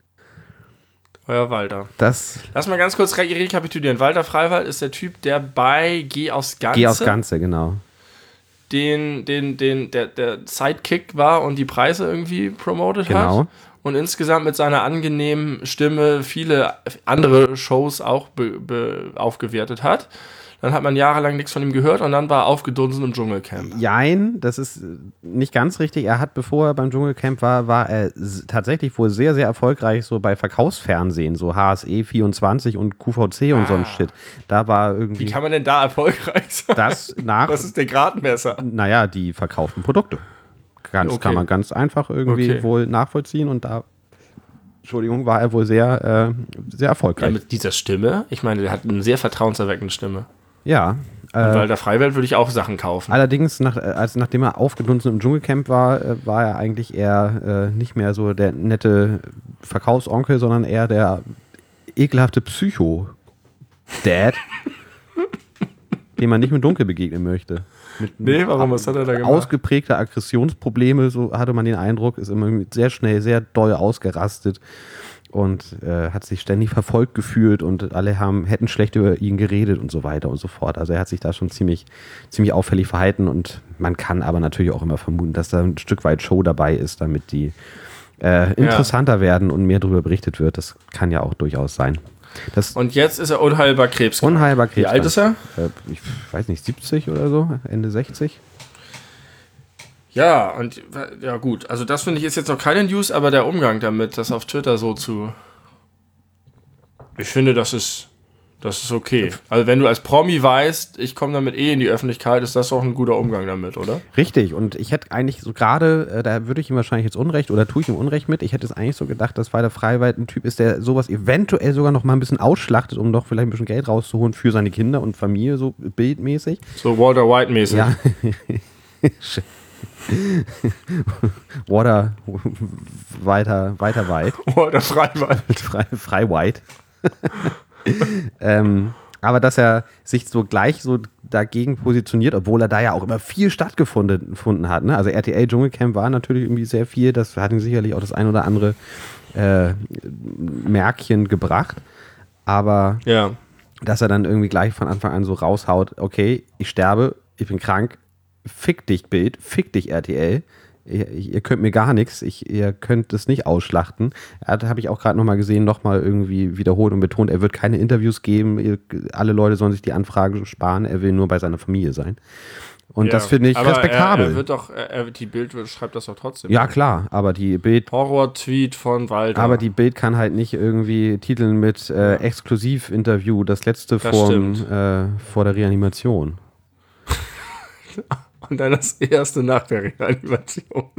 Euer Walter. Das Lass mal ganz kurz re rekapitulieren. Walter Freiwald ist der Typ, der bei Geh aufs Ganze, Geh aufs Ganze, genau. den, den, den, der, der Sidekick war und die Preise irgendwie promotet Genau. hat. Und insgesamt mit seiner angenehmen Stimme viele andere Shows auch be, be, aufgewertet hat. Dann hat man jahrelang nichts von ihm gehört und dann war er aufgedunsen im Dschungelcamp. Jein, das ist nicht ganz richtig. Er hat, bevor er beim Dschungelcamp war, war er s- tatsächlich wohl sehr, sehr erfolgreich so bei Verkaufsfernsehen, so H S E vierundzwanzig und Q V C und so ein Shit. Da war Wie irgendwie kann man denn da erfolgreich sein? das nach, Das ist der Gradmesser. naja, die verkauften Produkte. Ganz, Okay. Kann man ganz einfach irgendwie Okay. wohl nachvollziehen und da, Entschuldigung, war er wohl sehr, äh, sehr Ja, erfolgreich. mit dieser Stimme, ich meine, der hat eine sehr vertrauenserweckende Stimme. Ja. Und Äh, Walter Freiwald würde ich auch Sachen kaufen. Allerdings, nach, als, nachdem er aufgedunsen im Dschungelcamp war, äh, war er eigentlich eher äh, nicht mehr so der nette Verkaufsonkel, sondern eher der ekelhafte Psycho-Dad, dem man nicht im Dunkeln begegnen möchte. Mit Nee, warum? Was hat er da gemacht? ausgeprägte Aggressionsprobleme, so hatte man den Eindruck, ist immer sehr schnell, sehr doll ausgerastet und äh, hat sich ständig verfolgt gefühlt und alle haben, hätten schlecht über ihn geredet und so weiter und so fort. Also er hat sich da schon ziemlich, ziemlich auffällig verhalten und man kann aber natürlich auch immer vermuten, dass da ein Stück weit Show dabei ist, damit die äh, interessanter werden und mehr darüber berichtet wird. Das kann ja auch durchaus sein. Das Und jetzt ist er unheilbar krebskrank. unheilbar Wie Krebs. alt ist er? Äh, ich weiß nicht, siebzig oder so, Ende sechzig. Ja, und ja gut, also das finde ich ist jetzt noch keine News, aber der Umgang damit, das auf Twitter so zu... Ich finde, das ist, das ist okay. Also wenn du als Promi weißt, ich komme damit eh in die Öffentlichkeit, ist das auch ein guter Umgang damit, oder? Richtig, und ich hätte eigentlich so gerade, äh, da würde ich ihm wahrscheinlich jetzt Unrecht oder tue ich ihm Unrecht mit, ich hätte es eigentlich so gedacht, dass Walter Freiwald ein Typ ist, der sowas eventuell sogar noch mal ein bisschen ausschlachtet, um doch vielleicht ein bisschen Geld rauszuholen für seine Kinder und Familie, so bildmäßig. So Walter White-mäßig. Ja. Water, weiter, weiter weit. Walter Freiwald. Frei, frei white. ähm, aber dass er sich so gleich so dagegen positioniert, obwohl er da ja auch immer viel stattgefunden gefunden hat. Ne? Also R T L Dschungelcamp war natürlich irgendwie sehr viel, das hat ihm sicherlich auch das ein oder andere äh, Märkchen gebracht. Aber ja. dass er dann irgendwie gleich von Anfang an so raushaut, okay, ich sterbe, ich bin krank, fick dich Bild, fick dich R T L. Ihr, ihr könnt mir gar nichts, ich, ihr könnt es nicht ausschlachten. Er hat, habe ich auch gerade nochmal gesehen, nochmal irgendwie wiederholt und betont, er wird keine Interviews geben, ihr, alle Leute sollen sich die Anfrage sparen, er will nur bei seiner Familie sein. Und ja, das finde ich aber respektabel. Er, er wird doch, er, die Bild schreibt das doch trotzdem. Ja, klar, aber die Bild... Horror-Tweet von Walter. Aber die Bild kann halt nicht irgendwie titeln mit äh, Exklusiv-Interview, das letzte vor, äh, vor der Reanimation. Und dann das erste nach der Reanimation.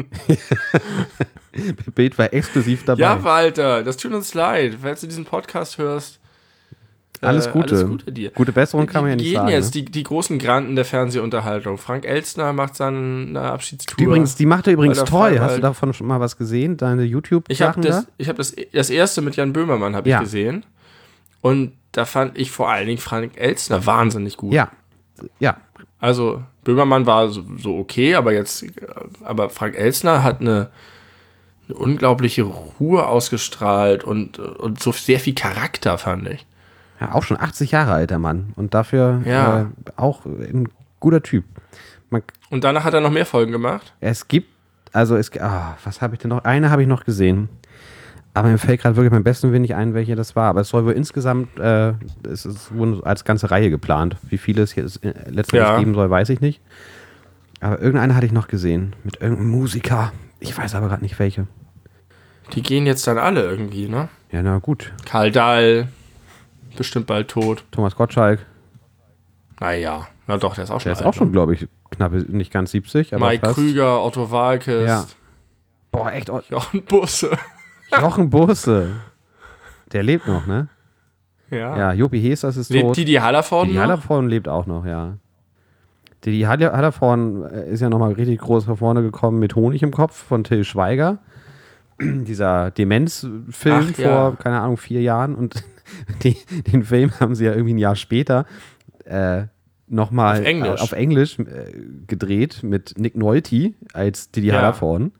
Bild war exklusiv dabei. Ja, Walter, das tut uns leid. Falls du diesen Podcast hörst, alles äh, Gute. Alles Gute dir. Gute Besserung kann man ja nicht gehen sagen. Jetzt ne? die, die großen Granden der Fernsehunterhaltung. Frank Elstner macht seine Abschiedstour. Die, übrigens, die macht er übrigens toll. Fall, Hast du davon schon mal was gesehen? Deine YouTube-Sachen Ich habe das, da? ich hab das, das erste mit Jan Böhmermann habe ja. ich gesehen. Und da fand ich vor allen Dingen Frank Elstner wahnsinnig gut. Ja, ja. Also Böhmermann war so, so okay, aber jetzt, aber Frank Elstner hat eine, eine unglaubliche Ruhe ausgestrahlt und, und so sehr viel Charakter, fand ich. Ja, auch schon achtzig Jahre alt, der Mann. Und dafür ja. äh, auch ein guter Typ. Man, und danach hat er noch mehr Folgen gemacht? Es gibt, also es, ah, was habe ich denn noch? Eine habe ich noch gesehen. Aber mir fällt gerade wirklich beim besten Willen nicht ein, welche das war. Aber es soll wohl insgesamt, äh, es ist wohl als ganze Reihe geplant. Wie viele es jetzt letztendlich ja. geben soll, weiß ich nicht. Aber irgendeine hatte ich noch gesehen. Mit irgendeinem Musiker. Ich weiß aber gerade nicht welche. Die gehen jetzt dann alle irgendwie, ne? Ja, na gut. Karl Dahl, bestimmt bald tot. Thomas Gottschalk. Naja, na doch, der ist auch schon Der ist alt, auch schon, glaube ich, knapp, nicht ganz siebzig. Aber Mike fast. Krüger, Otto Walkes. Ja. Boah, echt. Jochen Busse. Jochen Busse. Der lebt noch, ne? Ja. Ja, Jopi Hesters ist lebt tot. Didi Hallervorden Didi Hallervorden lebt auch noch, ja. Didi Hallervorden ist ja nochmal richtig groß nach vorne gekommen mit Honig im Kopf von Till Schweiger. Dieser Demenzfilm Ach, vor, ja. keine Ahnung, vier Jahren. Und die, den Film haben sie ja irgendwie ein Jahr später äh, nochmal auf Englisch, äh, auf Englisch äh, gedreht mit Nick Nolte als Didi ja. Hallervorden.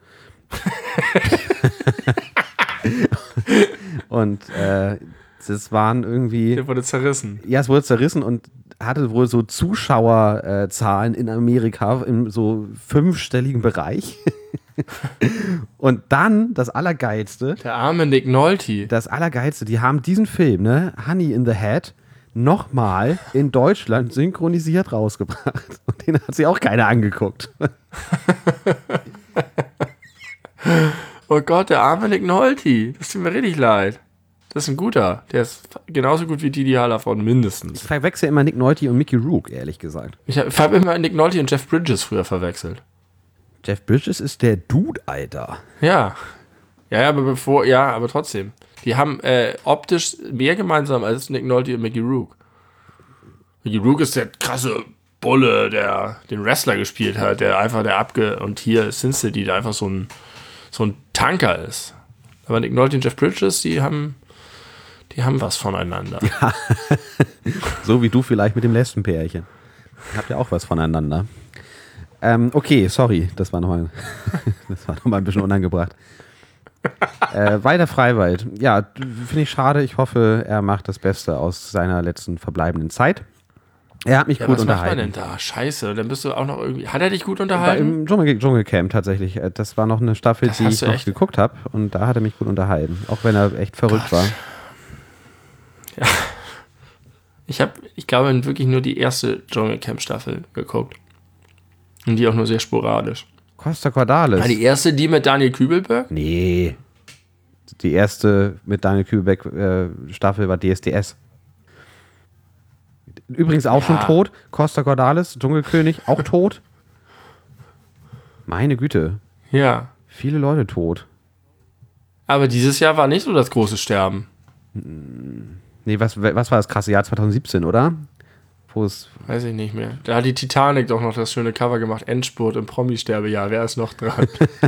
Und äh, das waren irgendwie... Der wurde zerrissen. Ja, es wurde zerrissen und hatte wohl so Zuschauerzahlen in Amerika im so fünfstelligen Bereich. Und dann das Allergeilste. Der arme Nick Nolte. Das Allergeilste, die haben diesen Film, ne, Honey in the Head, nochmal in Deutschland synchronisiert rausgebracht. Und den hat sich auch keiner angeguckt. Oh Gott, der arme Nick Nolte. Das tut mir richtig leid. Das ist ein guter. Der ist genauso gut wie Didi Hallervorden, mindestens. Ich verwechsel immer Nick Nolte und Mickey Rourke, ehrlich gesagt. Ich habe hab immer Nick Nolte und Jeff Bridges früher verwechselt. Jeff Bridges ist der Dude, Alter. Ja. Ja, aber bevor, ja, aber trotzdem. Die haben äh, optisch mehr gemeinsam als Nick Nolte und Mickey Rourke. Mickey Rourke ist der krasse Bulle, der den Wrestler gespielt hat, der einfach der abge... Und hier ist Sin City, der einfach so ein, so ein Tanker ist. Aber Nick Nolte und Jeff Bridges, die haben... Die haben was voneinander. Ja. So wie du vielleicht mit dem Lesbenpärchen. Habt ihr auch was voneinander. Ähm, okay, sorry, das war nochmal das war noch mal ein bisschen unangebracht. äh, Walter Freiwald. Ja, finde ich schade. Ich hoffe, er macht das Beste aus seiner letzten verbleibenden Zeit. Er hat mich ja, gut was unterhalten. Was macht man denn da? Scheiße, dann bist du auch noch irgendwie... Hat er dich gut War unterhalten? im Dschungel, Dschungelcamp tatsächlich. Das war noch eine Staffel, Das die hast ich du noch echt? geguckt habe. Und da hat er mich gut unterhalten. Auch wenn er echt verrückt Gott. war. Ja. Ich habe, ich glaube, wirklich nur die erste Dschungelcamp-Staffel geguckt. Und die auch nur sehr sporadisch. Costa Cordalis. War die erste die mit Daniel Kübelberg? Nee. Die erste mit Daniel Kübelberg äh, Staffel war D S D S. Übrigens auch Ja. schon tot. Costa Cordalis, Dschungelkönig, auch tot. Meine Güte. Ja. Viele Leute tot. Aber dieses Jahr war nicht so das große Sterben. Nee, was, was war das krasse Jahr zwanzig siebzehn, oder? Wo es... Weiß ich nicht mehr. Da hat die Titanic doch noch das schöne Cover gemacht. Endspurt im Promi-Sterbejahr. Wer ist noch dran?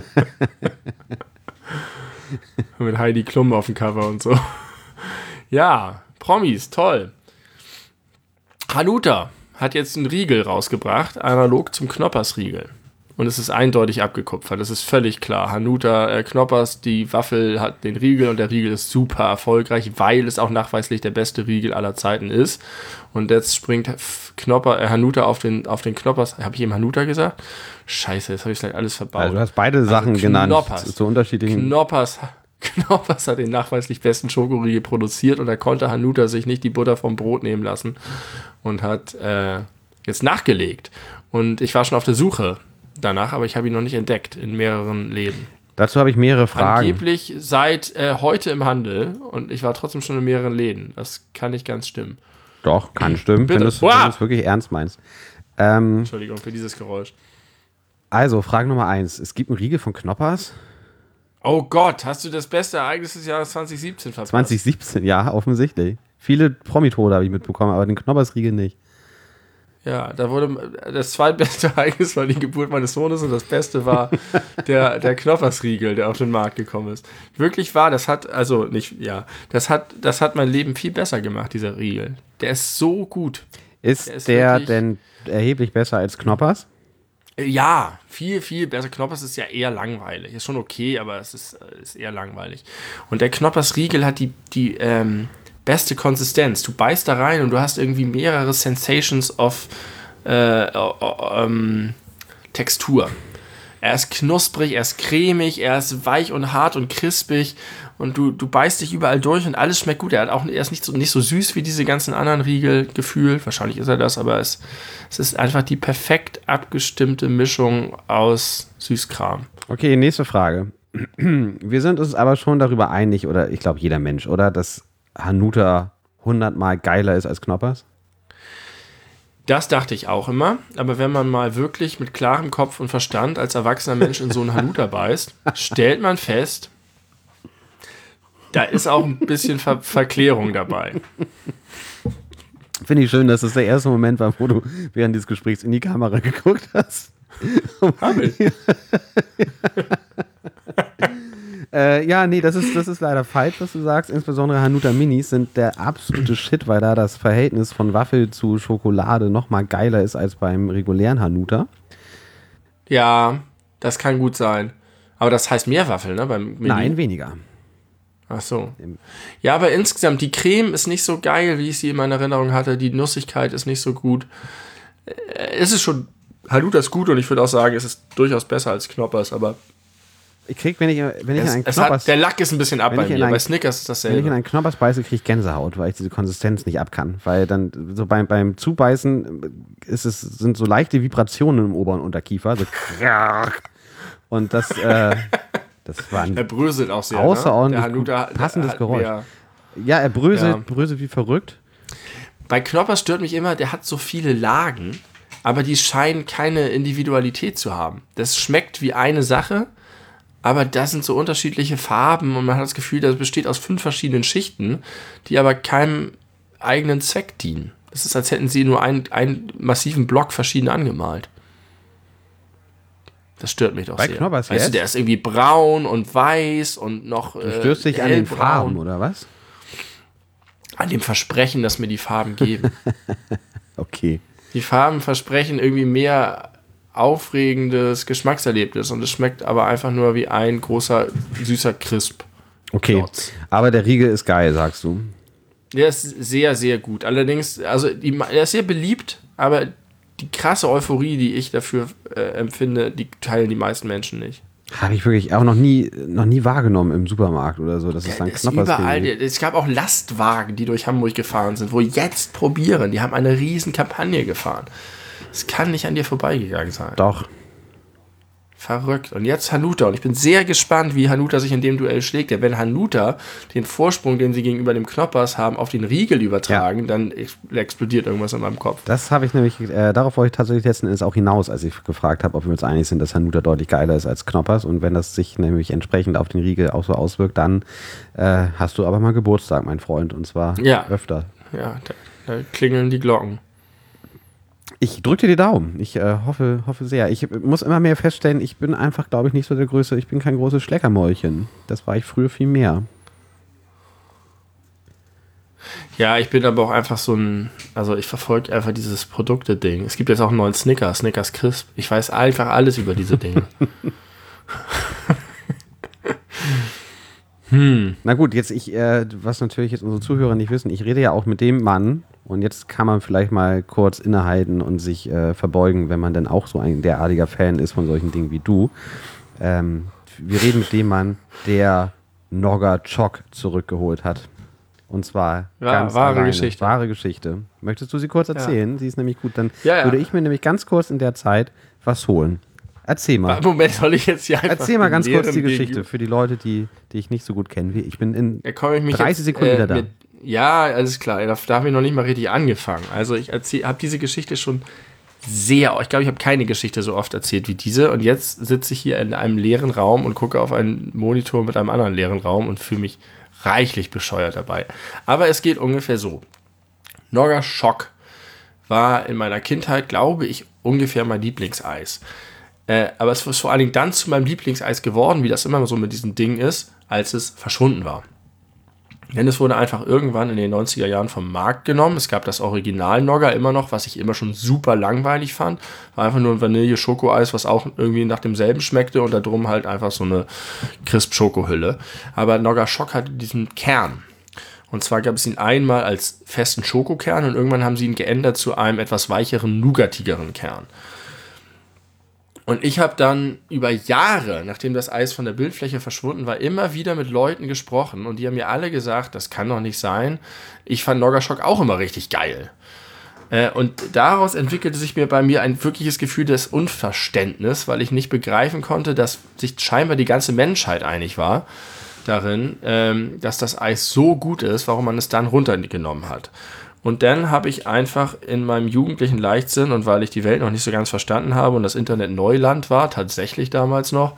Mit Heidi Klum auf dem Cover und so. Ja, Promis, toll. Hanuta. hat jetzt einen Riegel rausgebracht, analog zum Knoppers-Riegel. Und es ist eindeutig abgekupfert, das ist völlig klar. Hanuta äh, Knoppers, die Waffel hat den Riegel und der Riegel ist super erfolgreich, weil es auch nachweislich der beste Riegel aller Zeiten ist. Und jetzt springt Knopper, äh, Hanuta auf den, auf den Knoppers. Habe ich eben Hanuta gesagt? Scheiße, jetzt habe ich vielleicht alles verbaut. Also du hast beide Sachen also genannt, Knoppers. zu unterschiedlichen... Knoppers, Knoppers hat den nachweislich besten Schokoriegel produziert und da konnte Hanuta sich nicht die Butter vom Brot nehmen lassen und hat äh, jetzt nachgelegt. Und ich war schon auf der Suche danach, aber ich habe ihn noch nicht entdeckt in mehreren Läden. Dazu habe ich mehrere Fragen. Angeblich seit äh, heute im Handel und ich war trotzdem schon in mehreren Läden. Das kann nicht ganz stimmen. Doch, kann stimmen, Bitte. wenn du es Wow. wirklich ernst meinst. Ähm, Entschuldigung für dieses Geräusch. also, Frage Nummer eins. Es gibt einen Riegel von Knoppers. Oh Gott, hast du das beste Ereignis des Jahres zwanzig siebzehn verpasst? zwanzig siebzehn, ja, offensichtlich. Viele Promi-Tode habe ich mitbekommen, aber den Knoppers-Riegel nicht. Ja, da wurde das zweitbeste Ereignis war die Geburt meines Sohnes und das Beste war der, der Knoppersriegel, der auf den Markt gekommen ist. Wirklich wahr, das hat, also nicht, ja, das hat, das hat mein Leben viel besser gemacht, dieser Riegel. Der ist so gut. Ist Der der, ist der wirklich- denn erheblich besser als Knoppers? Ja, viel, viel besser. Knoppers ist ja eher langweilig. Ist schon okay, aber es ist, ist eher langweilig. Und der Knoppersriegel hat die, die ähm, beste Konsistenz. Du beißt da rein und du hast irgendwie mehrere Sensations of äh, äh, ähm, Textur. Er ist knusprig, er ist cremig, er ist weich und hart und crispig und du, du beißt dich überall durch und alles schmeckt gut. Er, hat auch, er ist nicht so, nicht so süß wie diese ganzen anderen Riegel gefühlt. Wahrscheinlich ist er das, aber es, es ist einfach die perfekt abgestimmte Mischung aus Süßkram. Okay, nächste Frage. Wir sind uns aber schon darüber einig, oder ich glaube jeder Mensch, oder, dass Hanuta hundertmal geiler ist als Knoppers? Das dachte ich auch immer, aber wenn man mal wirklich mit klarem Kopf und Verstand als erwachsener Mensch in so einen Hanuta beißt, stellt man fest, da ist auch ein bisschen Ver- Verklärung dabei. Finde ich schön, dass das der erste Moment war, wo du während dieses Gesprächs in die Kamera geguckt hast. Hab ich. Äh, ja, nee, das ist, das ist leider falsch, was du sagst. Insbesondere Hanuta Minis sind der absolute Shit, weil da das Verhältnis von Waffel zu Schokolade noch mal geiler ist als beim regulären Hanuta. Ja, das kann gut sein. Aber das heißt mehr Waffel, ne? Beim Mini? Nein, weniger. Ach so. Ja, aber insgesamt, die Creme ist nicht so geil, wie ich sie in meiner Erinnerung hatte. Die Nussigkeit ist nicht so gut. Äh, Es ist schon, Hanuta ist gut und ich würde auch sagen, es ist durchaus besser als Knoppers, aber Ich krieg, wenn ich, wenn ich es, in einen es Knoppers, hat, der Lack ist ein bisschen ab wenn bei ich in mir. ein- Bei Snickers ist wenn ich in dasselbe. einen Knoppers beiße, kriege ich Gänsehaut, weil ich diese Konsistenz nicht ab kann. Weil dann so beim, beim Zubeißen ist es, sind so leichte Vibrationen im oberen Unterkiefer. So und das, äh, das war ein Er bröselt auch sehr. außerordentlich ne? Der Hanuta, gut passendes hat Geräusch. mehr- Ja, er bröselt, Ja. bröselt wie verrückt. Bei Knoppers stört mich immer, der hat so viele Lagen, aber die scheinen keine Individualität zu haben. Das schmeckt wie eine Sache, aber da sind so unterschiedliche Farben und man hat das Gefühl, das besteht aus fünf verschiedenen Schichten, die aber keinem eigenen Zweck dienen. Das ist, als hätten sie nur einen, einen massiven Block verschieden angemalt. Das stört mich doch Bei sehr. Knoppers weißt jetzt? du, der ist irgendwie braun und weiß und noch Du störst dich an den Farben, oder was? An dem Versprechen, dass mir die Farben geben. Okay. Die Farben versprechen irgendwie mehr aufregendes Geschmackserlebnis und es schmeckt aber einfach nur wie ein großer, süßer Crisp. Okay. Klotz. Aber der Riegel ist geil, sagst du. Der ist sehr, sehr gut. Allerdings, also die, der ist sehr beliebt, aber die krasse Euphorie, die ich dafür äh, empfinde, die teilen die meisten Menschen nicht. Habe ich wirklich auch noch nie, noch nie wahrgenommen im Supermarkt oder so. Das ist Der ein ist Knoppers überall. Riegel. der- Es gab auch Lastwagen, die durch Hamburg gefahren sind, wo jetzt probieren. Die haben eine riesen Kampagne gefahren. Es kann nicht an dir vorbeigegangen sein. Doch. Verrückt. Und jetzt Hanuta. Und ich bin sehr gespannt, wie Hanuta sich in dem Duell schlägt. Denn wenn Hanuta den Vorsprung, den sie gegenüber dem Knoppers haben, auf den Riegel übertragen, dann ex- explodiert irgendwas in meinem Kopf. Das habe ich nämlich, äh, darauf wollte ich tatsächlich letzten Endes auch hinaus, als ich gefragt habe, ob wir uns einig sind, dass Hanuta deutlich geiler ist als Knoppers. Und wenn das sich nämlich entsprechend auf den Riegel auch so auswirkt, dann äh, hast du aber mal Geburtstag, mein Freund. Und zwar Ja. öfter. Ja, da, da klingeln die Glocken. Ich drücke dir die Daumen. Ich äh, hoffe, hoffe sehr. Ich muss immer mehr feststellen, ich bin einfach, glaube ich, nicht so der Größe. Ich bin kein großes Schleckermäulchen. Das war ich früher viel mehr. Ja, ich bin aber auch einfach so ein Also ich verfolge einfach dieses Produkte-Ding. Es gibt jetzt auch einen neuen Snickers, Snickers Crisp. Ich weiß einfach alles über diese Dinge. hm. Na gut, jetzt ich, äh, was natürlich jetzt unsere Zuhörer nicht wissen, ich rede ja auch mit dem Mann und jetzt kann man vielleicht mal kurz innehalten und sich äh, verbeugen, wenn man dann auch so ein derartiger Fan ist von solchen Dingen wie du. Ähm, wir reden mit dem Mann, der Noga-Chok zurückgeholt hat. Und zwar ja, ganz wahre alleine. Geschichte. Wahre Geschichte. Möchtest du sie kurz erzählen? Ja. Sie ist nämlich gut. Dann ja, ja. würde ich mir nämlich ganz kurz in der Zeit was holen. Erzähl mal. Moment, soll ich jetzt hier einfach Erzähl mal ganz kurz die Geschichte Geschichte für die Leute, die, die ich nicht so gut kenne. Ich bin in ich dreißig jetzt, Sekunden äh, wieder da. Mit, ja, alles klar. Da, da habe ich noch nicht mal richtig angefangen. Also ich habe diese Geschichte schon sehr, ich glaube, ich habe keine Geschichte so oft erzählt wie diese. Und jetzt sitze ich hier in einem leeren Raum und gucke auf einen Monitor mit einem anderen leeren Raum und fühle mich reichlich bescheuert dabei. Aber es geht ungefähr so. Noga-Chok war in meiner Kindheit, glaube ich, ungefähr mein Lieblingseis. Äh, aber es ist vor allen Dingen dann zu meinem Lieblingseis geworden, wie das immer so mit diesem Ding ist, als es verschwunden war. Denn es wurde einfach irgendwann in den neunziger Jahren vom Markt genommen. Es gab das Original Nogga immer noch, was ich immer schon super langweilig fand. War einfach nur ein Vanille-Schokoeis, was auch irgendwie nach demselben schmeckte und da drum halt einfach so eine Crisp-Schokohülle. Aber Noga-Chok hatte diesen Kern. Und zwar gab es ihn einmal als festen Schokokern und irgendwann haben sie ihn geändert zu einem etwas weicheren, nougatigeren Kern. Und ich habe dann über Jahre, nachdem das Eis von der Bildfläche verschwunden war, immer wieder mit Leuten gesprochen und die haben mir alle gesagt, das kann doch nicht sein. Ich fand Noga-Chok auch immer richtig geil. Äh, und daraus entwickelte sich mir bei mir ein wirkliches Gefühl des Unverständnisses, weil ich nicht begreifen konnte, dass sich scheinbar die ganze Menschheit einig war darin, ähm, dass das Eis so gut ist, warum man es dann runtergenommen hat. Und dann habe ich einfach in meinem jugendlichen Leichtsinn und weil ich die Welt noch nicht so ganz verstanden habe und das Internet Neuland war, tatsächlich damals noch,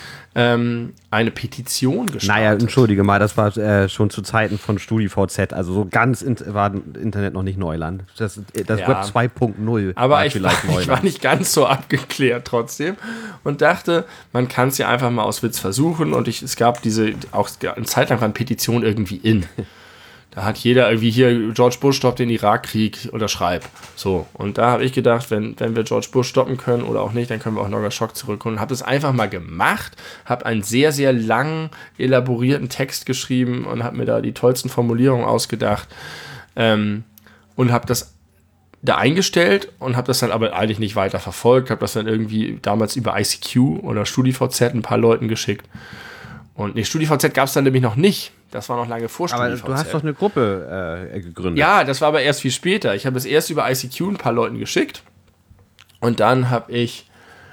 ähm, eine Petition gestartet. Naja, entschuldige mal, das war äh, schon zu Zeiten von StudiVZ, also so ganz in, war Internet noch nicht Neuland. Das, das ja. Web zwei Punkt null Aber war ich, vielleicht war, Neuland. ich war nicht ganz so abgeklärt trotzdem und dachte, man kann es ja einfach mal aus Witz versuchen und ich, es gab diese, auch eine Zeit lang waren Petitionen irgendwie in. Da hat jeder irgendwie hier, George Bush stoppt den Irakkrieg oder schreib. So. Und da habe ich gedacht, wenn, wenn wir George Bush stoppen können oder auch nicht, dann können wir auch Noga-Chok zurückholen. Habe das einfach mal gemacht, habe einen sehr, sehr lang elaborierten Text geschrieben und habe mir da die tollsten Formulierungen ausgedacht. Ähm, und habe das da eingestellt und habe das dann aber eigentlich nicht weiter verfolgt. Habe das dann irgendwie damals über I C Q oder StudiVZ ein paar Leuten geschickt. Und nee, StudiVZ gab es dann nämlich noch nicht. Das war noch lange vor StudiVZ. Aber du hast doch eine Gruppe äh, gegründet. Ja, das war aber erst viel später. Ich habe es erst über I C Q ein paar Leuten geschickt. Und dann habe ich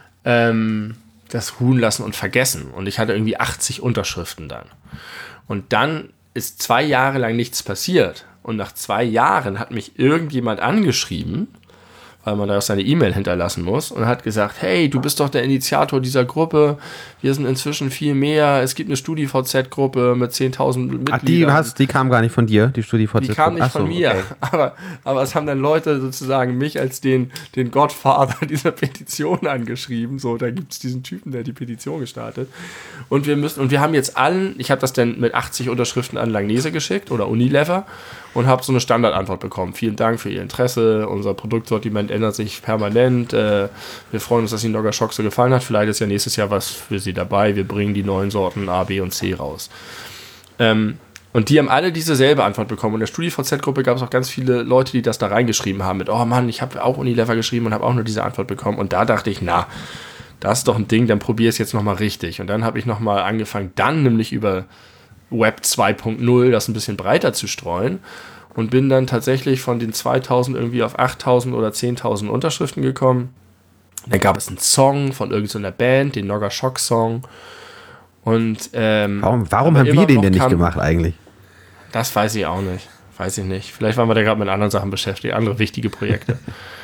ähm, das ruhen lassen und vergessen. Und ich hatte irgendwie achtzig Unterschriften dann. Und dann ist zwei Jahre lang nichts passiert. Und nach zwei Jahren hat mich irgendjemand angeschrieben, weil man da auch seine E-Mail hinterlassen muss und hat gesagt, hey, du bist doch der Initiator dieser Gruppe, wir sind inzwischen viel mehr, es gibt eine StudiVZ-Gruppe mit zehntausend Mitgliedern. Ach, die, hast, die kam gar nicht von dir, die StudiVZ-Gruppe? Die kam nicht Achso, von mir, okay. aber, aber es haben dann Leute sozusagen mich als den, den Godfather dieser Petition angeschrieben, so, da gibt es diesen Typen, der die Petition gestartet und wir müssen, und wir haben jetzt allen, ich habe das dann mit achtzig Unterschriften an Langnese geschickt oder Unilever und habe so eine Standardantwort bekommen. Vielen Dank für Ihr Interesse. Unser Produktsortiment ändert sich permanent. Äh, wir freuen uns, dass Ihnen Noga-Chok so gefallen hat. Vielleicht ist ja nächstes Jahr was für Sie dabei. Wir bringen die neuen Sorten A, B und C raus. Ähm, und die haben alle dieselbe Antwort bekommen. Und in der StudiVZ-Gruppe gab es auch ganz viele Leute, die das da reingeschrieben haben mit, oh Mann, ich habe auch Unilever geschrieben und habe auch nur diese Antwort bekommen. Und da dachte ich, na, das ist doch ein Ding, dann probier es jetzt nochmal richtig. Und dann habe ich nochmal angefangen, dann nämlich über Web zwei Punkt null das ein bisschen breiter zu streuen und bin dann tatsächlich von den zweitausend irgendwie auf achttausend oder zehntausend Unterschriften gekommen. Dann gab es einen Song von irgendeiner Band, den Noga-Chok-Song. Und ähm, warum warum haben wir den denn nicht gemacht eigentlich? Das weiß ich auch nicht. Weiß ich nicht. Vielleicht waren wir da gerade mit anderen Sachen beschäftigt, andere wichtige Projekte.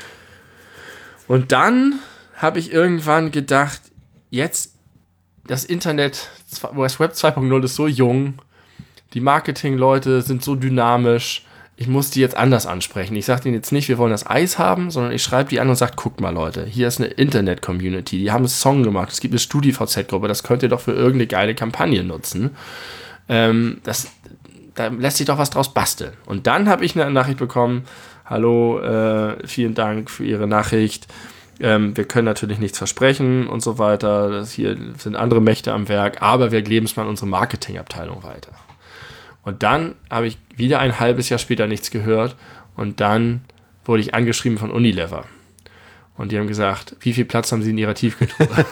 Und dann habe ich irgendwann gedacht, jetzt das Internet, das Web zwei Punkt null ist so jung, die Marketingleute sind so dynamisch, ich muss die jetzt anders ansprechen. Ich sage denen jetzt nicht, wir wollen das Eis haben, sondern ich schreibe die an und sage, guckt mal Leute, hier ist eine Internet-Community, die haben einen Song gemacht, es gibt eine StudiVZ-Gruppe, das könnt ihr doch für irgendeine geile Kampagne nutzen. Ähm, das, da lässt sich doch was draus basteln. Und dann habe ich eine Nachricht bekommen, hallo, äh, vielen Dank für Ihre Nachricht. Ähm, wir können natürlich nichts versprechen und so weiter. Das hier sind andere Mächte am Werk, aber wir geben es mal an unsere Marketingabteilung weiter. Und dann habe ich wieder ein halbes Jahr später nichts gehört und dann wurde ich angeschrieben von Unilever. Und die haben gesagt, wie viel Platz haben Sie in Ihrer Tiefkühltruhe?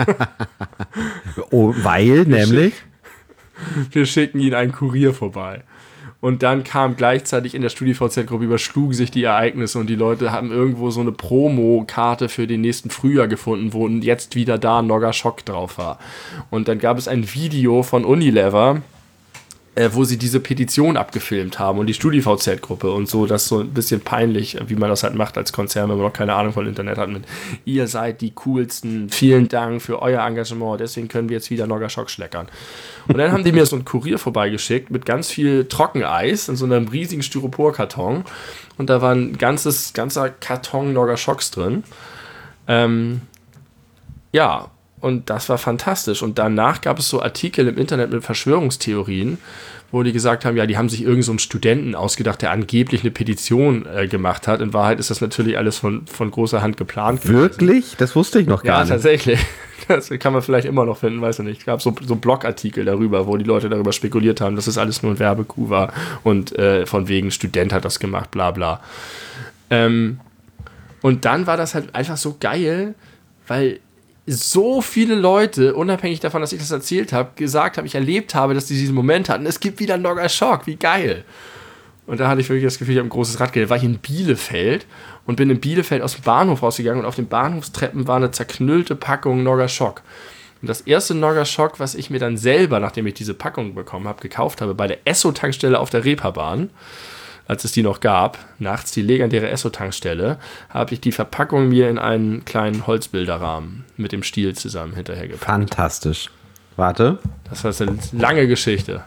Oh, weil, nämlich? Wir schicken Ihnen einen Kurier vorbei. Und dann kam gleichzeitig in der StudiVZ-Gruppe, überschlugen sich die Ereignisse und die Leute haben irgendwo so eine Promokarte für den nächsten Frühjahr gefunden, wo jetzt wieder da Nogger Schock drauf war. Und dann gab es ein Video von Unilever, äh, wo sie diese Petition abgefilmt haben und die StudiVZ-Gruppe und so, das ist so ein bisschen peinlich, wie man das halt macht als Konzern, wenn man noch keine Ahnung von Internet hat, mit ihr seid die coolsten, vielen Dank für euer Engagement, deswegen können wir jetzt wieder Nogger Schock schleckern. Und dann haben die mir so einen Kurier vorbeigeschickt mit ganz viel Trockeneis in so einem riesigen Styroporkarton und da war ein ganzes, ganzer Karton Nogger Schocks drin. Ähm, ja, und das war fantastisch. Und danach gab es so Artikel im Internet mit Verschwörungstheorien, wo die gesagt haben, ja, die haben sich irgend so einen Studenten ausgedacht, der angeblich eine Petition äh, gemacht hat. In Wahrheit ist das natürlich alles von, von großer Hand geplant. Wirklich? Gewesen. Das wusste ich noch gar ja, nicht. Ja, tatsächlich. Das kann man vielleicht immer noch finden, weiß ich nicht. Es gab so, so Blogartikel darüber, wo die Leute darüber spekuliert haben, dass es alles nur ein Werbekuh war und äh, von wegen Student hat das gemacht, bla bla. Ähm, und dann war das halt einfach so geil, weil so viele Leute, unabhängig davon, dass ich das erzählt habe, gesagt haben, ich erlebt habe, dass die diesen Moment hatten, es gibt wieder einen Nogger Schock, wie geil. Und da hatte ich wirklich das Gefühl, ich habe ein großes Rad gedreht. Da war ich in Bielefeld und bin in Bielefeld aus dem Bahnhof rausgegangen und auf den Bahnhofstreppen war eine zerknüllte Packung Nogger Schock. Und das erste Nogger Schock, was ich mir dann selber, nachdem ich diese Packung bekommen habe, gekauft habe, bei der Esso-Tankstelle auf der Reeperbahn, als es die noch gab, nachts die legendäre Esso-Tankstelle, habe ich die Verpackung mir in einen kleinen Holzbilderrahmen mit dem Stiel zusammen hinterhergepackt. Fantastisch. Warte. Das war eine lange Geschichte.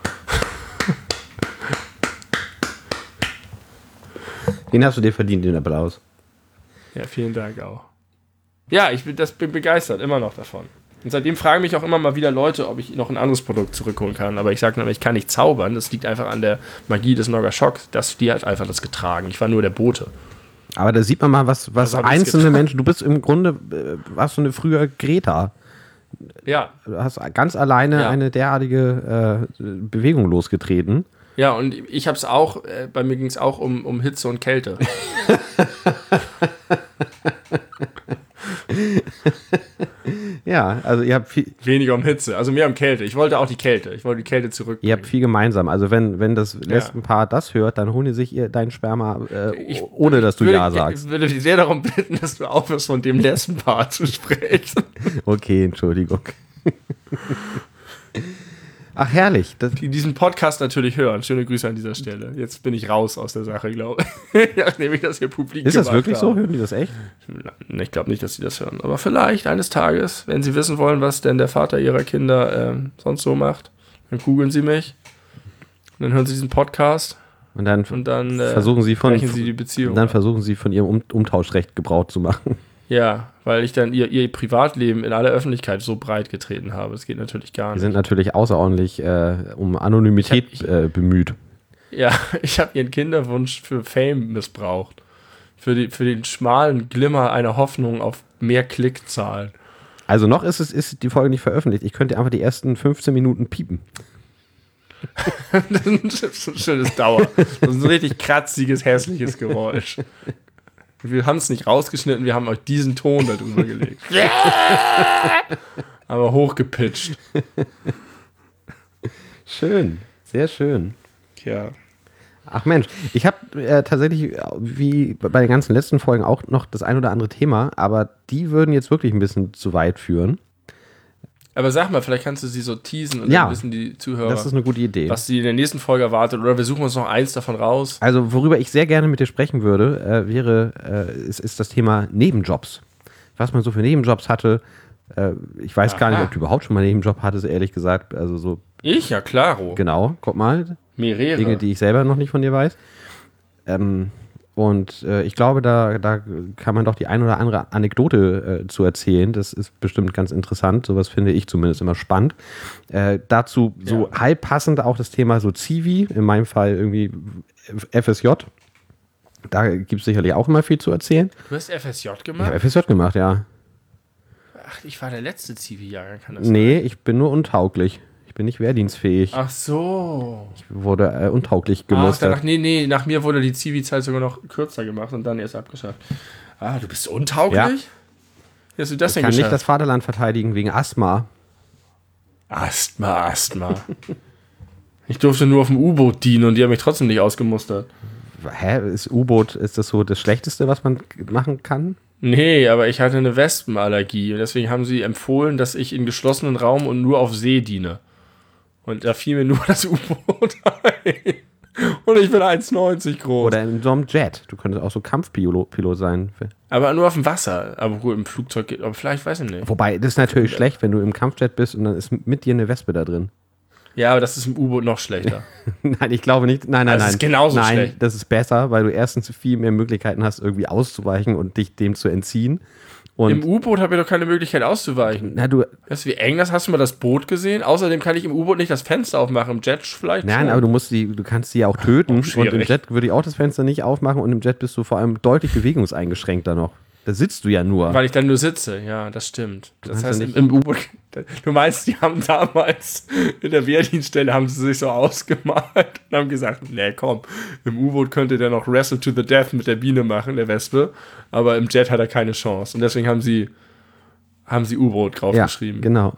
Den hast du dir verdient, den Applaus. Ja, vielen Dank auch. Ja, ich bin, das, bin begeistert, immer noch davon. Und seitdem fragen mich auch immer mal wieder Leute, ob ich noch ein anderes Produkt zurückholen kann. Aber ich sage immer, ich kann nicht zaubern. Das liegt einfach an der Magie des Nogger Schocks. Das, die hat einfach das getragen. Ich war nur der Bote. Aber da sieht man mal, was, was einzelne Menschen... Du bist im Grunde, äh, warst du eine früher Greta. Ja. Du hast ganz alleine ja. eine derartige äh, Bewegung losgetreten. Ja, und ich habe es auch, äh, bei mir ging es auch um, um Hitze und Kälte. Ja, also ihr habt viel... Weniger um Hitze, also mehr um Kälte. Ich wollte auch die Kälte, ich wollte die Kälte zurück. Ihr habt viel gemeinsam. Also wenn, wenn das Lesbenpaar ja. das hört, dann holen die sich ihr dein Sperma, äh, ich, ohne dass du würde, Ja sagst. Ich würde dich sehr darum bitten, dass du aufhörst, von dem Lesbenpaar zu sprechen. Okay, Entschuldigung. Ach, herrlich. Das die diesen Podcast natürlich hören. Schöne Grüße an dieser Stelle. Jetzt bin ich raus aus der Sache, glaube ich. Ja, nehme ich das hier publik. Ist das wirklich habe. so? Hören die das echt? Ich glaube nicht, dass sie das hören. Aber vielleicht eines Tages, wenn sie wissen wollen, was denn der Vater ihrer Kinder ähm, sonst so macht, dann googeln sie mich. Und dann hören sie diesen Podcast. Und dann, und dann äh, versuchen sie von, sie die Beziehung. Und dann versuchen sie von ihrem um Umtauschrecht Gebrauch zu machen. Ja, weil ich dann ihr, ihr Privatleben in aller Öffentlichkeit so breit getreten habe. Das geht natürlich gar nicht. Die sind natürlich außerordentlich äh, um Anonymität ich hab, ich, äh, bemüht. Ja, ich habe ihren Kinderwunsch für Fame missbraucht. Für, die, für den schmalen Glimmer einer Hoffnung auf mehr Klickzahlen. Also noch ist, es, ist die Folge nicht veröffentlicht. Ich könnte einfach die ersten fünfzehn Minuten piepen. Das ist ein schönes Dauer. Das ist ein richtig kratziges, hässliches Geräusch. Wir haben es nicht rausgeschnitten, wir haben euch diesen Ton da drüber gelegt. Aber hochgepitcht. Schön, sehr schön. Ja. Ach Mensch, ich habe äh, tatsächlich, wie bei den ganzen letzten Folgen, auch noch das ein oder andere Thema, aber die würden jetzt wirklich ein bisschen zu weit führen. Aber sag mal, vielleicht kannst du sie so teasen und ja, dann wissen die Zuhörer, das ist eine gute Idee, was sie in der nächsten Folge erwartet. Oder wir suchen uns noch eins davon raus. Also worüber ich sehr gerne mit dir sprechen würde, äh, wäre, äh, ist, ist das Thema Nebenjobs. Was man so für Nebenjobs hatte. Äh, ich weiß Aha. gar nicht, ob du überhaupt schon mal einen Nebenjob hattest, ehrlich gesagt. Also so. Ich? Ja, klaro. Genau, guck mal. Mehrere. Dinge, die ich selber noch nicht von dir weiß. Ähm, Und äh, ich glaube, da, da kann man doch die ein oder andere Anekdote äh, zu erzählen. Das ist bestimmt ganz interessant. Sowas finde ich zumindest immer spannend. Äh, dazu so ja. halb passend auch das Thema so Zivi, in meinem Fall irgendwie F S J. Da gibt es sicherlich auch immer viel zu erzählen. Du hast F S J Ich gemacht? habe F S J gemacht, ja. Ach, ich war der letzte Zivi-Jahrgang, kann das Nee, sein? ich bin nur untauglich. Ich bin nicht wehrdienstfähig. Ach so. Ich wurde äh, untauglich Ach, gemustert. danach, nee, nee, nach mir wurde die Zivi-Zeit sogar noch kürzer gemacht und dann erst abgeschafft. Ah, du bist untauglich? Ja. Wie hast du das Ich denn kann nicht geschafft? das Vaterland verteidigen wegen Asthma. Asthma, Asthma. Ich durfte nur auf dem U-Boot dienen und die haben mich trotzdem nicht ausgemustert. Hä? Ist U-Boot, ist das so das Schlechteste, was man machen kann? Nee, aber ich hatte eine Wespenallergie und deswegen haben sie empfohlen, dass ich in geschlossenen Raum und nur auf See diene. Und da fiel mir nur das U-Boot ein. Und ich bin eins neunzig groß. Oder in so einem Jet. Du könntest auch so Kampfpilot Pilot sein. Aber nur auf dem Wasser. Aber gut, im Flugzeug geht. Aber vielleicht, weiß ich nicht. Wobei, das ist natürlich schlecht, wenn du im Kampfjet bist und dann ist mit dir eine Wespe da drin. Ja, aber das ist im U-Boot noch schlechter. Nein, ich glaube nicht. Nein, nein, Das nein. ist genauso nein, schlecht. das ist besser, weil du erstens viel mehr Möglichkeiten hast, irgendwie auszuweichen und dich dem zu entziehen. Und Im U-Boot habe ich doch keine Möglichkeit auszuweichen. na, du, Weißt du, wie eng das? Hast du mal das Boot gesehen? Außerdem kann ich im U-Boot nicht das Fenster aufmachen. Im Jet vielleicht nein, schon. aber du musst die, du kannst sie ja auch töten. Oh, Und schwierig. im Jet würde ich auch das Fenster nicht aufmachen und im Jet bist du vor allem deutlich bewegungseingeschränkter noch. Da sitzt du ja nur. Weil ich dann nur sitze. Ja, das stimmt. Das kannst heißt, ja im, nicht- im U-Boot... Du meinst, die haben damals in der Wehrdienststelle haben sie sich so ausgemalt und haben gesagt, nee, komm, im U-Boot könnte der noch Wrestle to the Death mit der Biene machen, der Wespe, aber im Jet hat er keine Chance. Und deswegen haben sie haben sie U-Boot ja, draufgeschrieben. genau.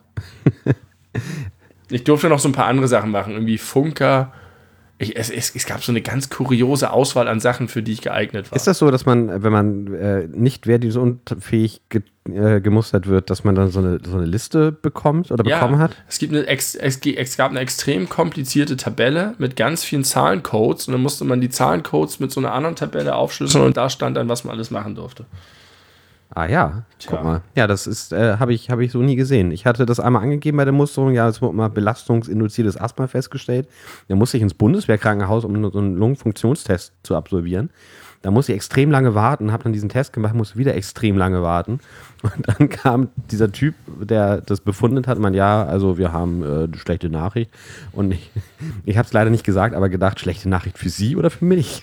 Ich durfte noch so ein paar andere Sachen machen, irgendwie Funker. Ich, es, es, es gab so eine ganz kuriose Auswahl an Sachen, für die ich geeignet war. Ist das so, dass man, wenn man äh, nicht wehrdienstunfähig ge äh, gemustert wird, dass man dann so eine, so eine Liste bekommt oder bekommen hat? Es, gibt eine ex, es, ge- es gab eine extrem komplizierte Tabelle mit ganz vielen Zahlencodes und dann musste man die Zahlencodes mit so einer anderen Tabelle aufschlüsseln und da stand dann, was man alles machen durfte. Ah ja, Tja. guck mal. Ja, das ist, äh, habe ich, hab ich so nie gesehen. Ich hatte das einmal angegeben bei der Musterung, ja, es wurde mal belastungsinduziertes Asthma festgestellt. Da musste ich ins Bundeswehrkrankenhaus, um so einen Lungenfunktionstest zu absolvieren. Da musste ich extrem lange warten, habe dann diesen Test gemacht, musste wieder extrem lange warten. Und dann kam dieser Typ, der das befunden hat, man, ja, also wir haben äh, eine schlechte Nachricht. Und ich, ich habe es leider nicht gesagt, aber gedacht, schlechte Nachricht für Sie oder für mich?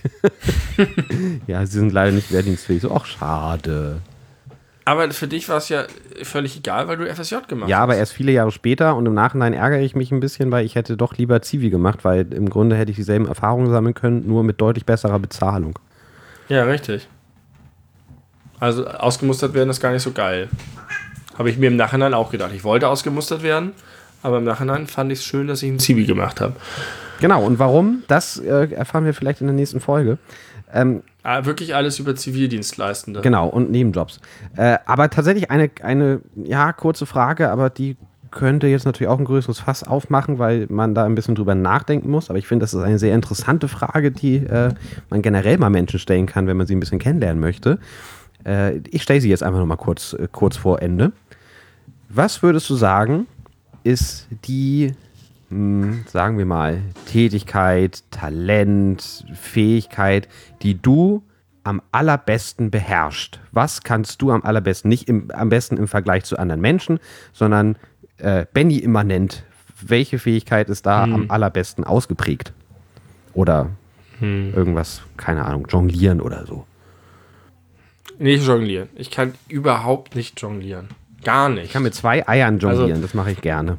Ja, Sie sind leider nicht wehrdienstfähig. So, ach, schade. Aber für dich war es ja völlig egal, weil du F S J gemacht Ja, hast. aber erst viele Jahre später und im Nachhinein ärgere ich mich ein bisschen, weil ich hätte doch lieber Zivi gemacht, weil im Grunde hätte ich dieselben Erfahrungen sammeln können, nur mit deutlich besserer Bezahlung. Ja, richtig. Also ausgemustert werden ist gar nicht so geil. Habe ich mir im Nachhinein auch gedacht. Ich wollte ausgemustert werden, aber im Nachhinein fand ich es schön, dass ich einen Zivi gemacht habe. Genau, und warum? Das äh, erfahren wir vielleicht in der nächsten Folge. Ähm, Ah, wirklich alles über Zivildienstleistende. genau, und Nebenjobs. Äh, aber tatsächlich eine, eine, ja, kurze Frage, aber die könnte jetzt natürlich auch ein größeres Fass aufmachen, weil man da ein bisschen drüber nachdenken muss. Aber ich finde, das ist eine sehr interessante Frage, die äh, man generell mal Menschen stellen kann, wenn man sie ein bisschen kennenlernen möchte. Äh, ich stelle sie jetzt einfach noch mal kurz, äh, kurz vor Ende. Was würdest du sagen, ist die, mh, sagen wir mal, Tätigkeit, Talent, Fähigkeit, die du am allerbesten beherrscht? Was kannst du am allerbesten, nicht im, am besten im Vergleich zu anderen Menschen, sondern äh, Benny immanent, welche Fähigkeit ist da Hm. am allerbesten ausgeprägt? Oder Hm. irgendwas, keine Ahnung, jonglieren oder so. Nicht jonglieren. Ich kann überhaupt nicht jonglieren. Gar nicht. Ich kann mit zwei Eiern jonglieren, Also- das mache ich gerne.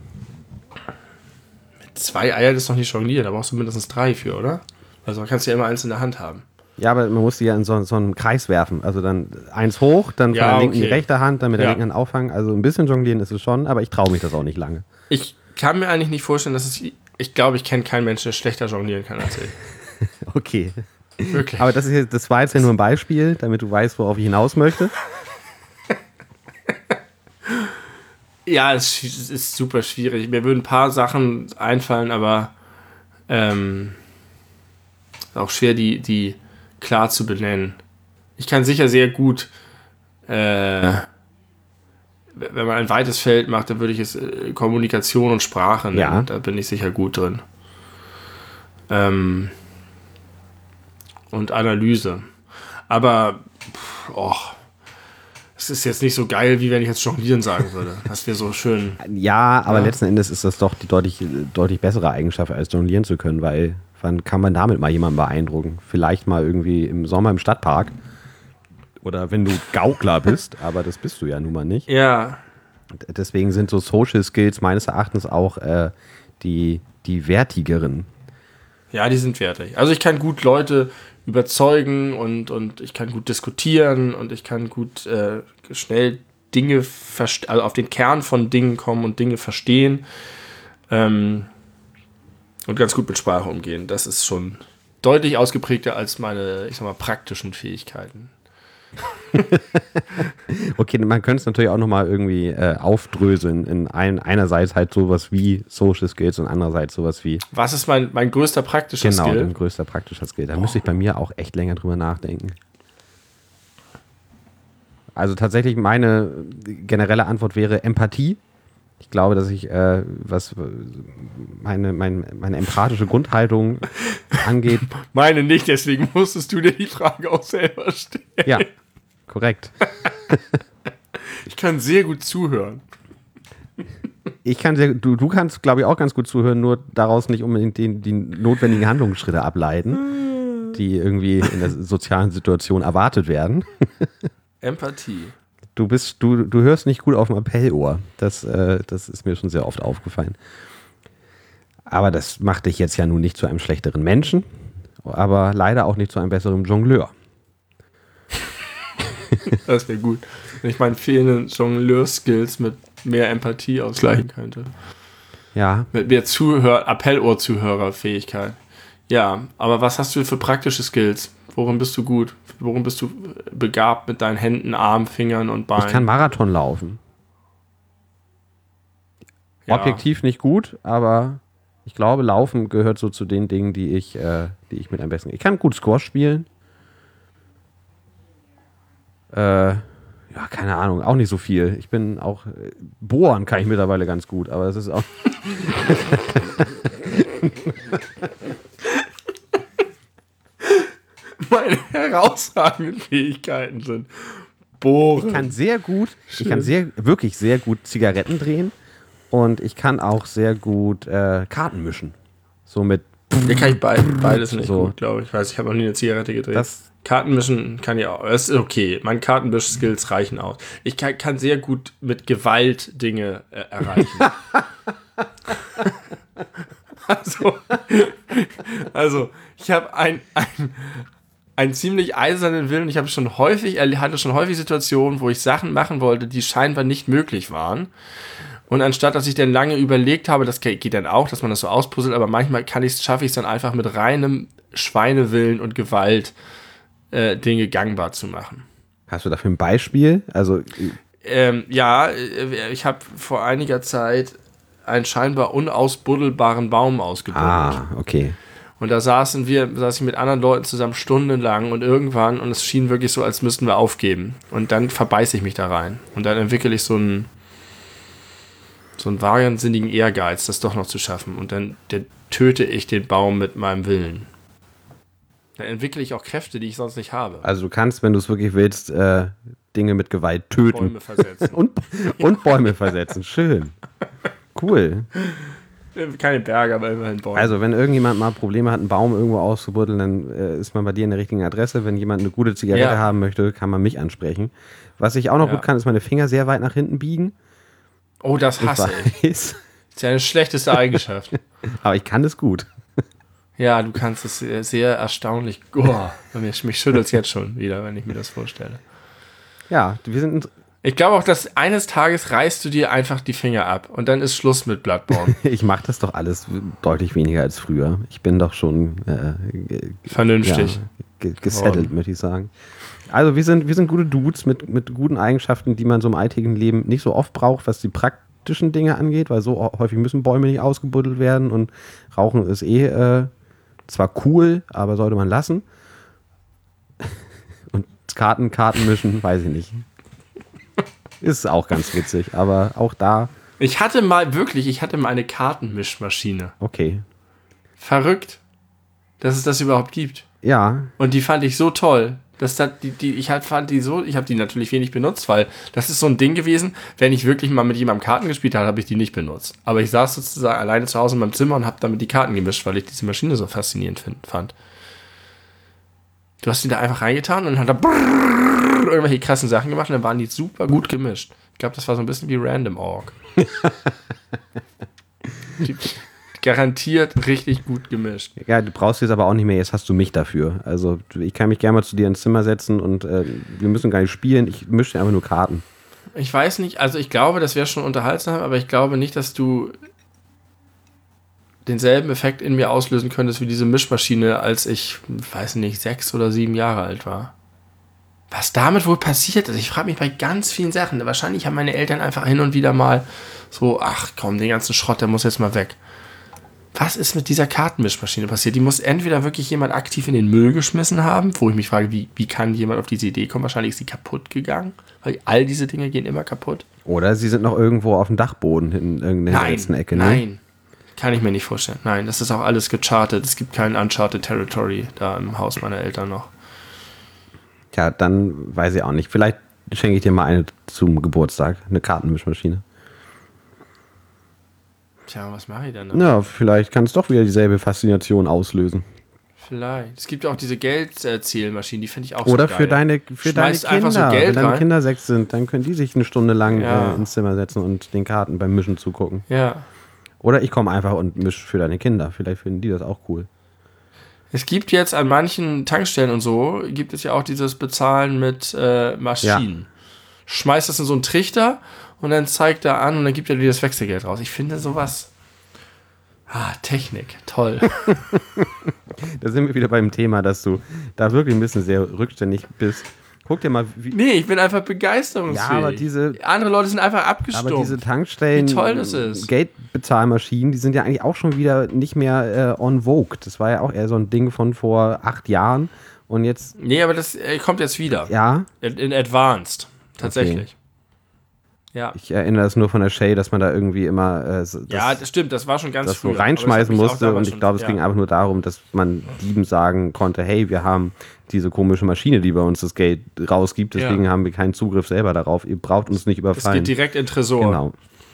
Zwei Eier ist doch nicht jonglieren, da brauchst du mindestens drei für, oder? Also kannst du ja immer eins in der Hand haben. Ja, aber man muss die ja in so, so einen Kreis werfen. Also dann eins hoch, dann von Ja, der linken in die okay. rechte Hand, dann mit der Ja. linken Hand auffangen. Also ein bisschen jonglieren ist es schon, aber ich traue mich das auch nicht lange. Ich kann mir eigentlich nicht vorstellen, dass es. Ich glaube, ich kenne keinen Menschen, der schlechter jonglieren kann als ich. Okay. Wirklich. Aber das, ist jetzt, das war jetzt ja nur ein Beispiel, damit du weißt, worauf ich hinaus möchte. Ja, es ist- es ist super schwierig. Mir würden ein paar Sachen einfallen, aber ähm, auch schwer, die, die klar zu benennen. Ich kann sicher sehr gut, äh, wenn man ein weites Feld macht, dann würde ich es äh, Kommunikation und Sprache nennen. Ja. Da bin ich sicher gut drin. Ähm, und Analyse. Aber, pff, och, es ist jetzt nicht so geil, wie wenn ich jetzt jonglieren sagen würde. Das wäre so schön. Ja, aber Ja. letzten Endes ist das doch die deutlich, deutlich bessere Eigenschaft, als jonglieren zu können, weil Wann kann man damit mal jemanden beeindrucken? Vielleicht mal irgendwie im Sommer im Stadtpark. Oder wenn du Gaukler bist, aber das bist du ja nun mal nicht. Ja. Deswegen sind so Social Skills meines Erachtens auch äh, die, die wertigeren. Ja, die sind wertig. Also ich kann gut Leute überzeugen und, und ich kann gut diskutieren und ich kann gut äh, schnell Dinge, verste- also auf den Kern von Dingen kommen und Dinge verstehen ähm, und ganz gut mit Sprache umgehen. Das ist schon deutlich ausgeprägter als meine, ich sag mal, praktischen Fähigkeiten. Okay, man könnte es natürlich auch nochmal irgendwie äh, aufdröseln. In ein, einerseits halt sowas wie Social Skills und andererseits sowas wie. Was ist mein, mein größter praktischer genau, Skill? Genau, dein größter praktischer Skill. Da oh. müsste ich bei mir auch echt länger drüber nachdenken. Also tatsächlich meine generelle Antwort wäre Empathie. Ich glaube, dass ich, äh, was meine, mein, meine empathische Grundhaltung angeht. Meine nicht, deswegen musstest du dir die Frage auch selber stellen. Ja, korrekt. Ich kann sehr gut zuhören. Ich kann sehr, du, du kannst, glaube ich, auch ganz gut zuhören, nur daraus nicht unbedingt die, die notwendigen Handlungsschritte ableiten, die irgendwie in der sozialen Situation erwartet werden. Empathie. Du bist, du, du hörst nicht gut auf dem Appellohr. Das, äh, das ist mir schon sehr oft aufgefallen. Aber das macht dich jetzt ja nun nicht zu einem schlechteren Menschen, aber leider auch nicht zu einem besseren Jongleur. Das wäre gut, wenn ich meinen fehlenden Jongleur-Skills mit mehr Empathie ausgleichen könnte. Ja. Mit mehr Zuhör- Appellohr-Zuhörerfähigkeit. Ja, aber was hast du für praktische Skills? Worin bist du gut? Worin bist du begabt mit deinen Händen, Armen, Fingern und Beinen? Ich kann Marathon laufen. Ja. Objektiv nicht gut, aber ich glaube, Laufen gehört so zu den Dingen, die ich, äh, die ich mit am besten... Ich kann gut Squash spielen. Äh, ja, keine Ahnung, auch nicht so viel. Ich bin auch... Äh, Bohren kann ich mittlerweile ganz gut, aber das ist auch... Meine herausragenden Fähigkeiten sind Bohren. Ich kann sehr gut, Schön. ich kann sehr, wirklich sehr gut Zigaretten drehen und ich kann auch sehr gut äh, Karten mischen. So mit... Ja, kann ich beid, beides nicht so. gut, glaube ich. Ich weiß, ich habe noch nie eine Zigarette gedreht. Das Kartenmischen kann ich auch. Das ist okay. Meine Kartenmisch-Skills reichen aus. Ich kann, kann sehr gut mit Gewalt Dinge äh, erreichen. also, also, ich habe ein, ein einen ziemlich eisernen Willen. Ich habe schon häufig, hatte schon häufig Situationen, wo ich Sachen machen wollte, die scheinbar nicht möglich waren. Und anstatt, dass ich dann lange überlegt habe, das geht dann auch, dass man das so auspuzzelt, aber manchmal kann ich's, schaffe ich es dann einfach mit reinem Schweinewillen und Gewalt äh, Dinge gangbar zu machen. Hast du dafür ein Beispiel? Also ähm, ja, ich habe vor einiger Zeit einen scheinbar unausbuddelbaren Baum ausgebuddelt. Ah, okay. Und da saßen wir, saß ich mit anderen Leuten zusammen stundenlang und irgendwann, und es schien wirklich so, als müssten wir aufgeben. Und dann verbeiße ich mich da rein. Und dann entwickle ich so einen, so einen wahnsinnigen Ehrgeiz, das doch noch zu schaffen. Und dann, dann töte ich den Baum mit meinem Willen. Dann entwickle ich auch Kräfte, die ich sonst nicht habe. Also du kannst, wenn du es wirklich willst, äh, Dinge mit Gewalt töten. Bäume versetzen. und, und Bäume versetzen. Schön. Cool. Keine Berge, aber immerhin Bäume. Also, wenn irgendjemand mal Probleme hat, einen Baum irgendwo auszubuddeln, dann äh, ist man bei dir in der richtigen Adresse. Wenn jemand eine gute Zigarette ja. haben möchte, kann man mich ansprechen. Was ich auch noch ja. gut kann, ist meine Finger sehr weit nach hinten biegen. Oh, das hasse ich. Das ist ja eine schlechteste Eigenschaft. Aber ich kann das gut. Ja, du kannst es sehr, sehr erstaunlich. Oh, mich, mich schüttelt es jetzt schon wieder, wenn ich mir das vorstelle. Ja, wir sind... Ich glaube auch, dass eines Tages reißt du dir einfach die Finger ab und dann ist Schluss mit Bloodborne. Ich mache das doch alles deutlich weniger als früher. Ich bin doch schon äh, vernünftig ja, ge- gesettelt, möchte ich sagen. Also wir sind, wir sind gute Dudes mit, mit guten Eigenschaften, die man so im alltäglichen Leben nicht so oft braucht, was die praktischen Dinge angeht, weil so häufig müssen Bäume nicht ausgebuddelt werden und Rauchen ist eh äh, zwar cool, aber sollte man lassen. Und Karten, Karten mischen, weiß ich nicht. Ist auch ganz witzig, aber auch da... Ich hatte mal, wirklich, ich hatte mal eine Kartenmischmaschine. Okay. Verrückt, dass es das überhaupt gibt. Ja. Und die fand ich so toll. Das hat die, die, ich halt fand die so, ich habe die natürlich wenig benutzt, weil das ist so ein Ding gewesen, wenn ich wirklich mal mit jemandem Karten gespielt habe, habe ich die nicht benutzt. Aber ich saß sozusagen alleine zu Hause in meinem Zimmer und habe damit die Karten gemischt, weil ich diese Maschine so faszinierend find, fand. Du hast die da einfach reingetan und dann hat er brrrr, irgendwelche krassen Sachen gemacht und dann waren die super gut gemischt. Ich glaube, das war so ein bisschen wie Random Org. die, Garantiert richtig gut gemischt. Ja, du brauchst jetzt aber auch nicht mehr, jetzt hast du mich dafür. Also ich kann mich gerne mal zu dir ins Zimmer setzen und äh, wir müssen gar nicht spielen, ich mische dir einfach nur Karten. Ich weiß nicht, also ich glaube, das wäre schon unterhaltsam, aber ich glaube nicht, dass du denselben Effekt in mir auslösen könntest wie diese Mischmaschine, als ich, weiß nicht, sechs oder sieben Jahre alt war. Was damit wohl passiert ist, ich frage mich bei ganz vielen Sachen. Wahrscheinlich haben meine Eltern einfach hin und wieder mal so, ach komm, den ganzen Schrott, der muss jetzt mal weg. Was ist mit dieser Kartenmischmaschine passiert? Die muss entweder wirklich jemand aktiv in den Müll geschmissen haben, wo ich mich frage, wie, wie kann jemand auf diese Idee kommen? Wahrscheinlich ist sie kaputt gegangen, weil all diese Dinge gehen immer kaputt. Oder sie sind noch irgendwo auf dem Dachboden in irgendeiner letzten Ecke. Ne? Nein, kann ich mir nicht vorstellen. Nein, das ist auch alles gechartet. Es gibt kein Uncharted Territory da im Haus meiner Eltern noch. Tja, dann weiß ich auch nicht. Vielleicht schenke ich dir mal eine zum Geburtstag, eine Kartenmischmaschine. Tja, was mache ich denn? Na, ja, vielleicht kann es doch wieder dieselbe Faszination auslösen. Vielleicht. Es gibt ja auch diese Geldzählmaschinen, die finde ich auch Oder so geil. für deine, für deine Kinder. Einfach so Geld Wenn deine rein. Kinder sechs sind, dann können die sich eine Stunde lang Ja. äh, ins Zimmer setzen und den Karten beim Mischen zugucken. Ja. Oder ich komme einfach und mische für deine Kinder. Vielleicht finden die das auch cool. Es gibt jetzt an manchen Tankstellen und so, gibt es ja auch dieses Bezahlen mit äh, Maschinen. Ja. Schmeißt das in so einen Trichter und dann zeigt er an und dann gibt er dir das Wechselgeld raus. Ich finde sowas... Ah, Technik, toll. Da sind wir wieder beim Thema, dass du da wirklich ein bisschen sehr rückständig bist. Guck dir mal, wie... Nee, ich bin einfach begeisterungsfähig. Ja, aber diese... Andere Leute sind einfach abgestumpft. Aber diese Tankstellen... Wie toll das ist. Geldbezahlmaschinen, die sind ja eigentlich auch schon wieder nicht mehr äh, on vogue. Das war ja auch eher so ein Ding von vor acht Jahren. Und jetzt... Nee, aber das äh, kommt jetzt wieder. Ja? In, in Advanced, tatsächlich. Okay. Ja. Ich erinnere das nur von der Shay, dass man da irgendwie immer äh, das, ja, das stimmt, das war schon ganz das früher, so reinschmeißen musste und ich glaube, es ja. ging einfach nur darum, dass man Dieben sagen konnte, hey, wir haben diese komische Maschine, die bei uns das Geld rausgibt, deswegen ja. haben wir keinen Zugriff selber darauf, ihr braucht uns nicht überfallen. Es geht direkt in den Tresor. Genau.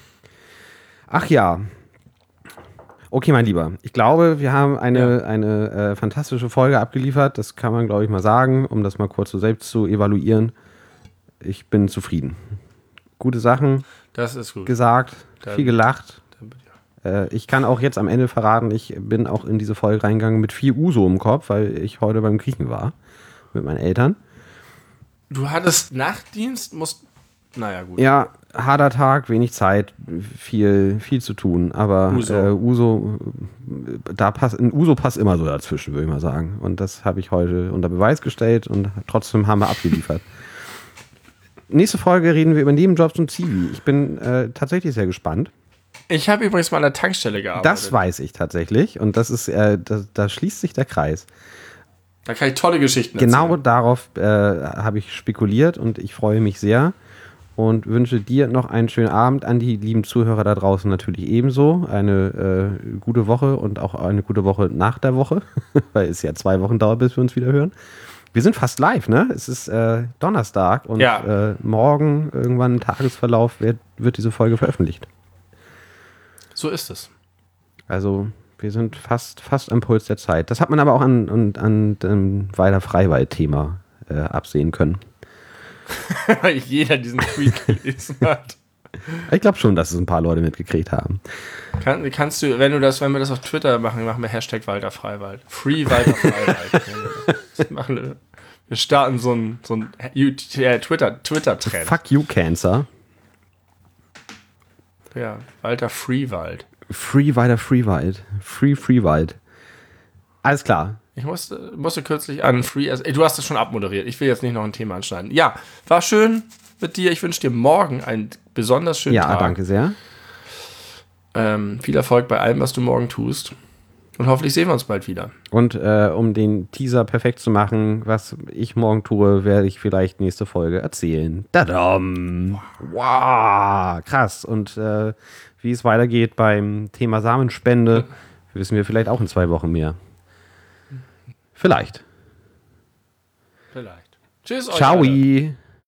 Ach ja. Okay, mein Lieber, ich glaube, wir haben eine, ja. eine äh, fantastische Folge abgeliefert, das kann man, glaube ich, mal sagen, um das mal kurz so selbst zu evaluieren. Ich bin zufrieden. Gute Sachen das ist gut. gesagt, dann, viel gelacht. Dann, äh, ich kann auch jetzt am Ende verraten, ich bin auch in diese Folge reingegangen mit viel Uso im Kopf, weil ich heute beim Griechen war mit meinen Eltern. Du hattest Nachtdienst, musst, naja gut. Ja, harter Tag, wenig Zeit, viel, viel zu tun, aber Uso, äh, Uso da passt, ein Uso passt immer so dazwischen, würde ich mal sagen. Und das habe ich heute unter Beweis gestellt und trotzdem haben wir abgeliefert. Nächste Folge reden wir über Nebenjobs und Zivi. Ich bin äh, tatsächlich sehr gespannt. Ich habe übrigens mal an der Tankstelle gearbeitet. Das weiß ich tatsächlich. Und das ist, äh, da, da schließt sich der Kreis. Da kann ich tolle Geschichten genau erzählen. Genau darauf äh, habe ich spekuliert und ich freue mich sehr. Und wünsche dir noch einen schönen Abend, an die lieben Zuhörer da draußen natürlich ebenso. Eine äh, gute Woche und auch eine gute Woche nach der Woche, weil es ja zwei Wochen dauert, bis wir uns wieder hören. Wir sind fast live, ne? Es ist äh, Donnerstag und ja. äh, morgen irgendwann im Tagesverlauf wird, wird diese Folge veröffentlicht. So ist es. Also wir sind fast, fast am Puls der Zeit. Das hat man aber auch an, an, an dem Weiler Freiwald-Thema äh, absehen können. Weil jeder diesen Tweet gelesen hat. Ich glaube schon, dass es ein paar Leute mitgekriegt haben. Kann, kannst du, wenn du das, wenn wir das auf Twitter machen, machen wir Hashtag Walter Freiwald. Free Walter Freiwald. machen wir, wir starten so ein, so ein äh, Twitter, Twitter-Trend. Fuck you, Cancer. Ja, Walter Freewald. Free Walter Freewald. Free Freewald. Alles klar. Ich musste, musste kürzlich an Free, also, ey, du hast das schon abmoderiert. Ich will jetzt nicht noch ein Thema anschneiden. Ja, war schön mit dir. Ich wünsche dir morgen einen besonders schönen ja, Tag. Ja, danke sehr. Ähm, viel Erfolg bei allem, was du morgen tust. Und hoffentlich sehen wir uns bald wieder. Und äh, um den Teaser perfekt zu machen, was ich morgen tue, werde ich vielleicht nächste Folge erzählen. Tadam! Wow, krass. Und äh, wie es weitergeht beim Thema Samenspende, wissen wir vielleicht auch in zwei Wochen mehr. Vielleicht. Vielleicht. Tschüss. Ciao.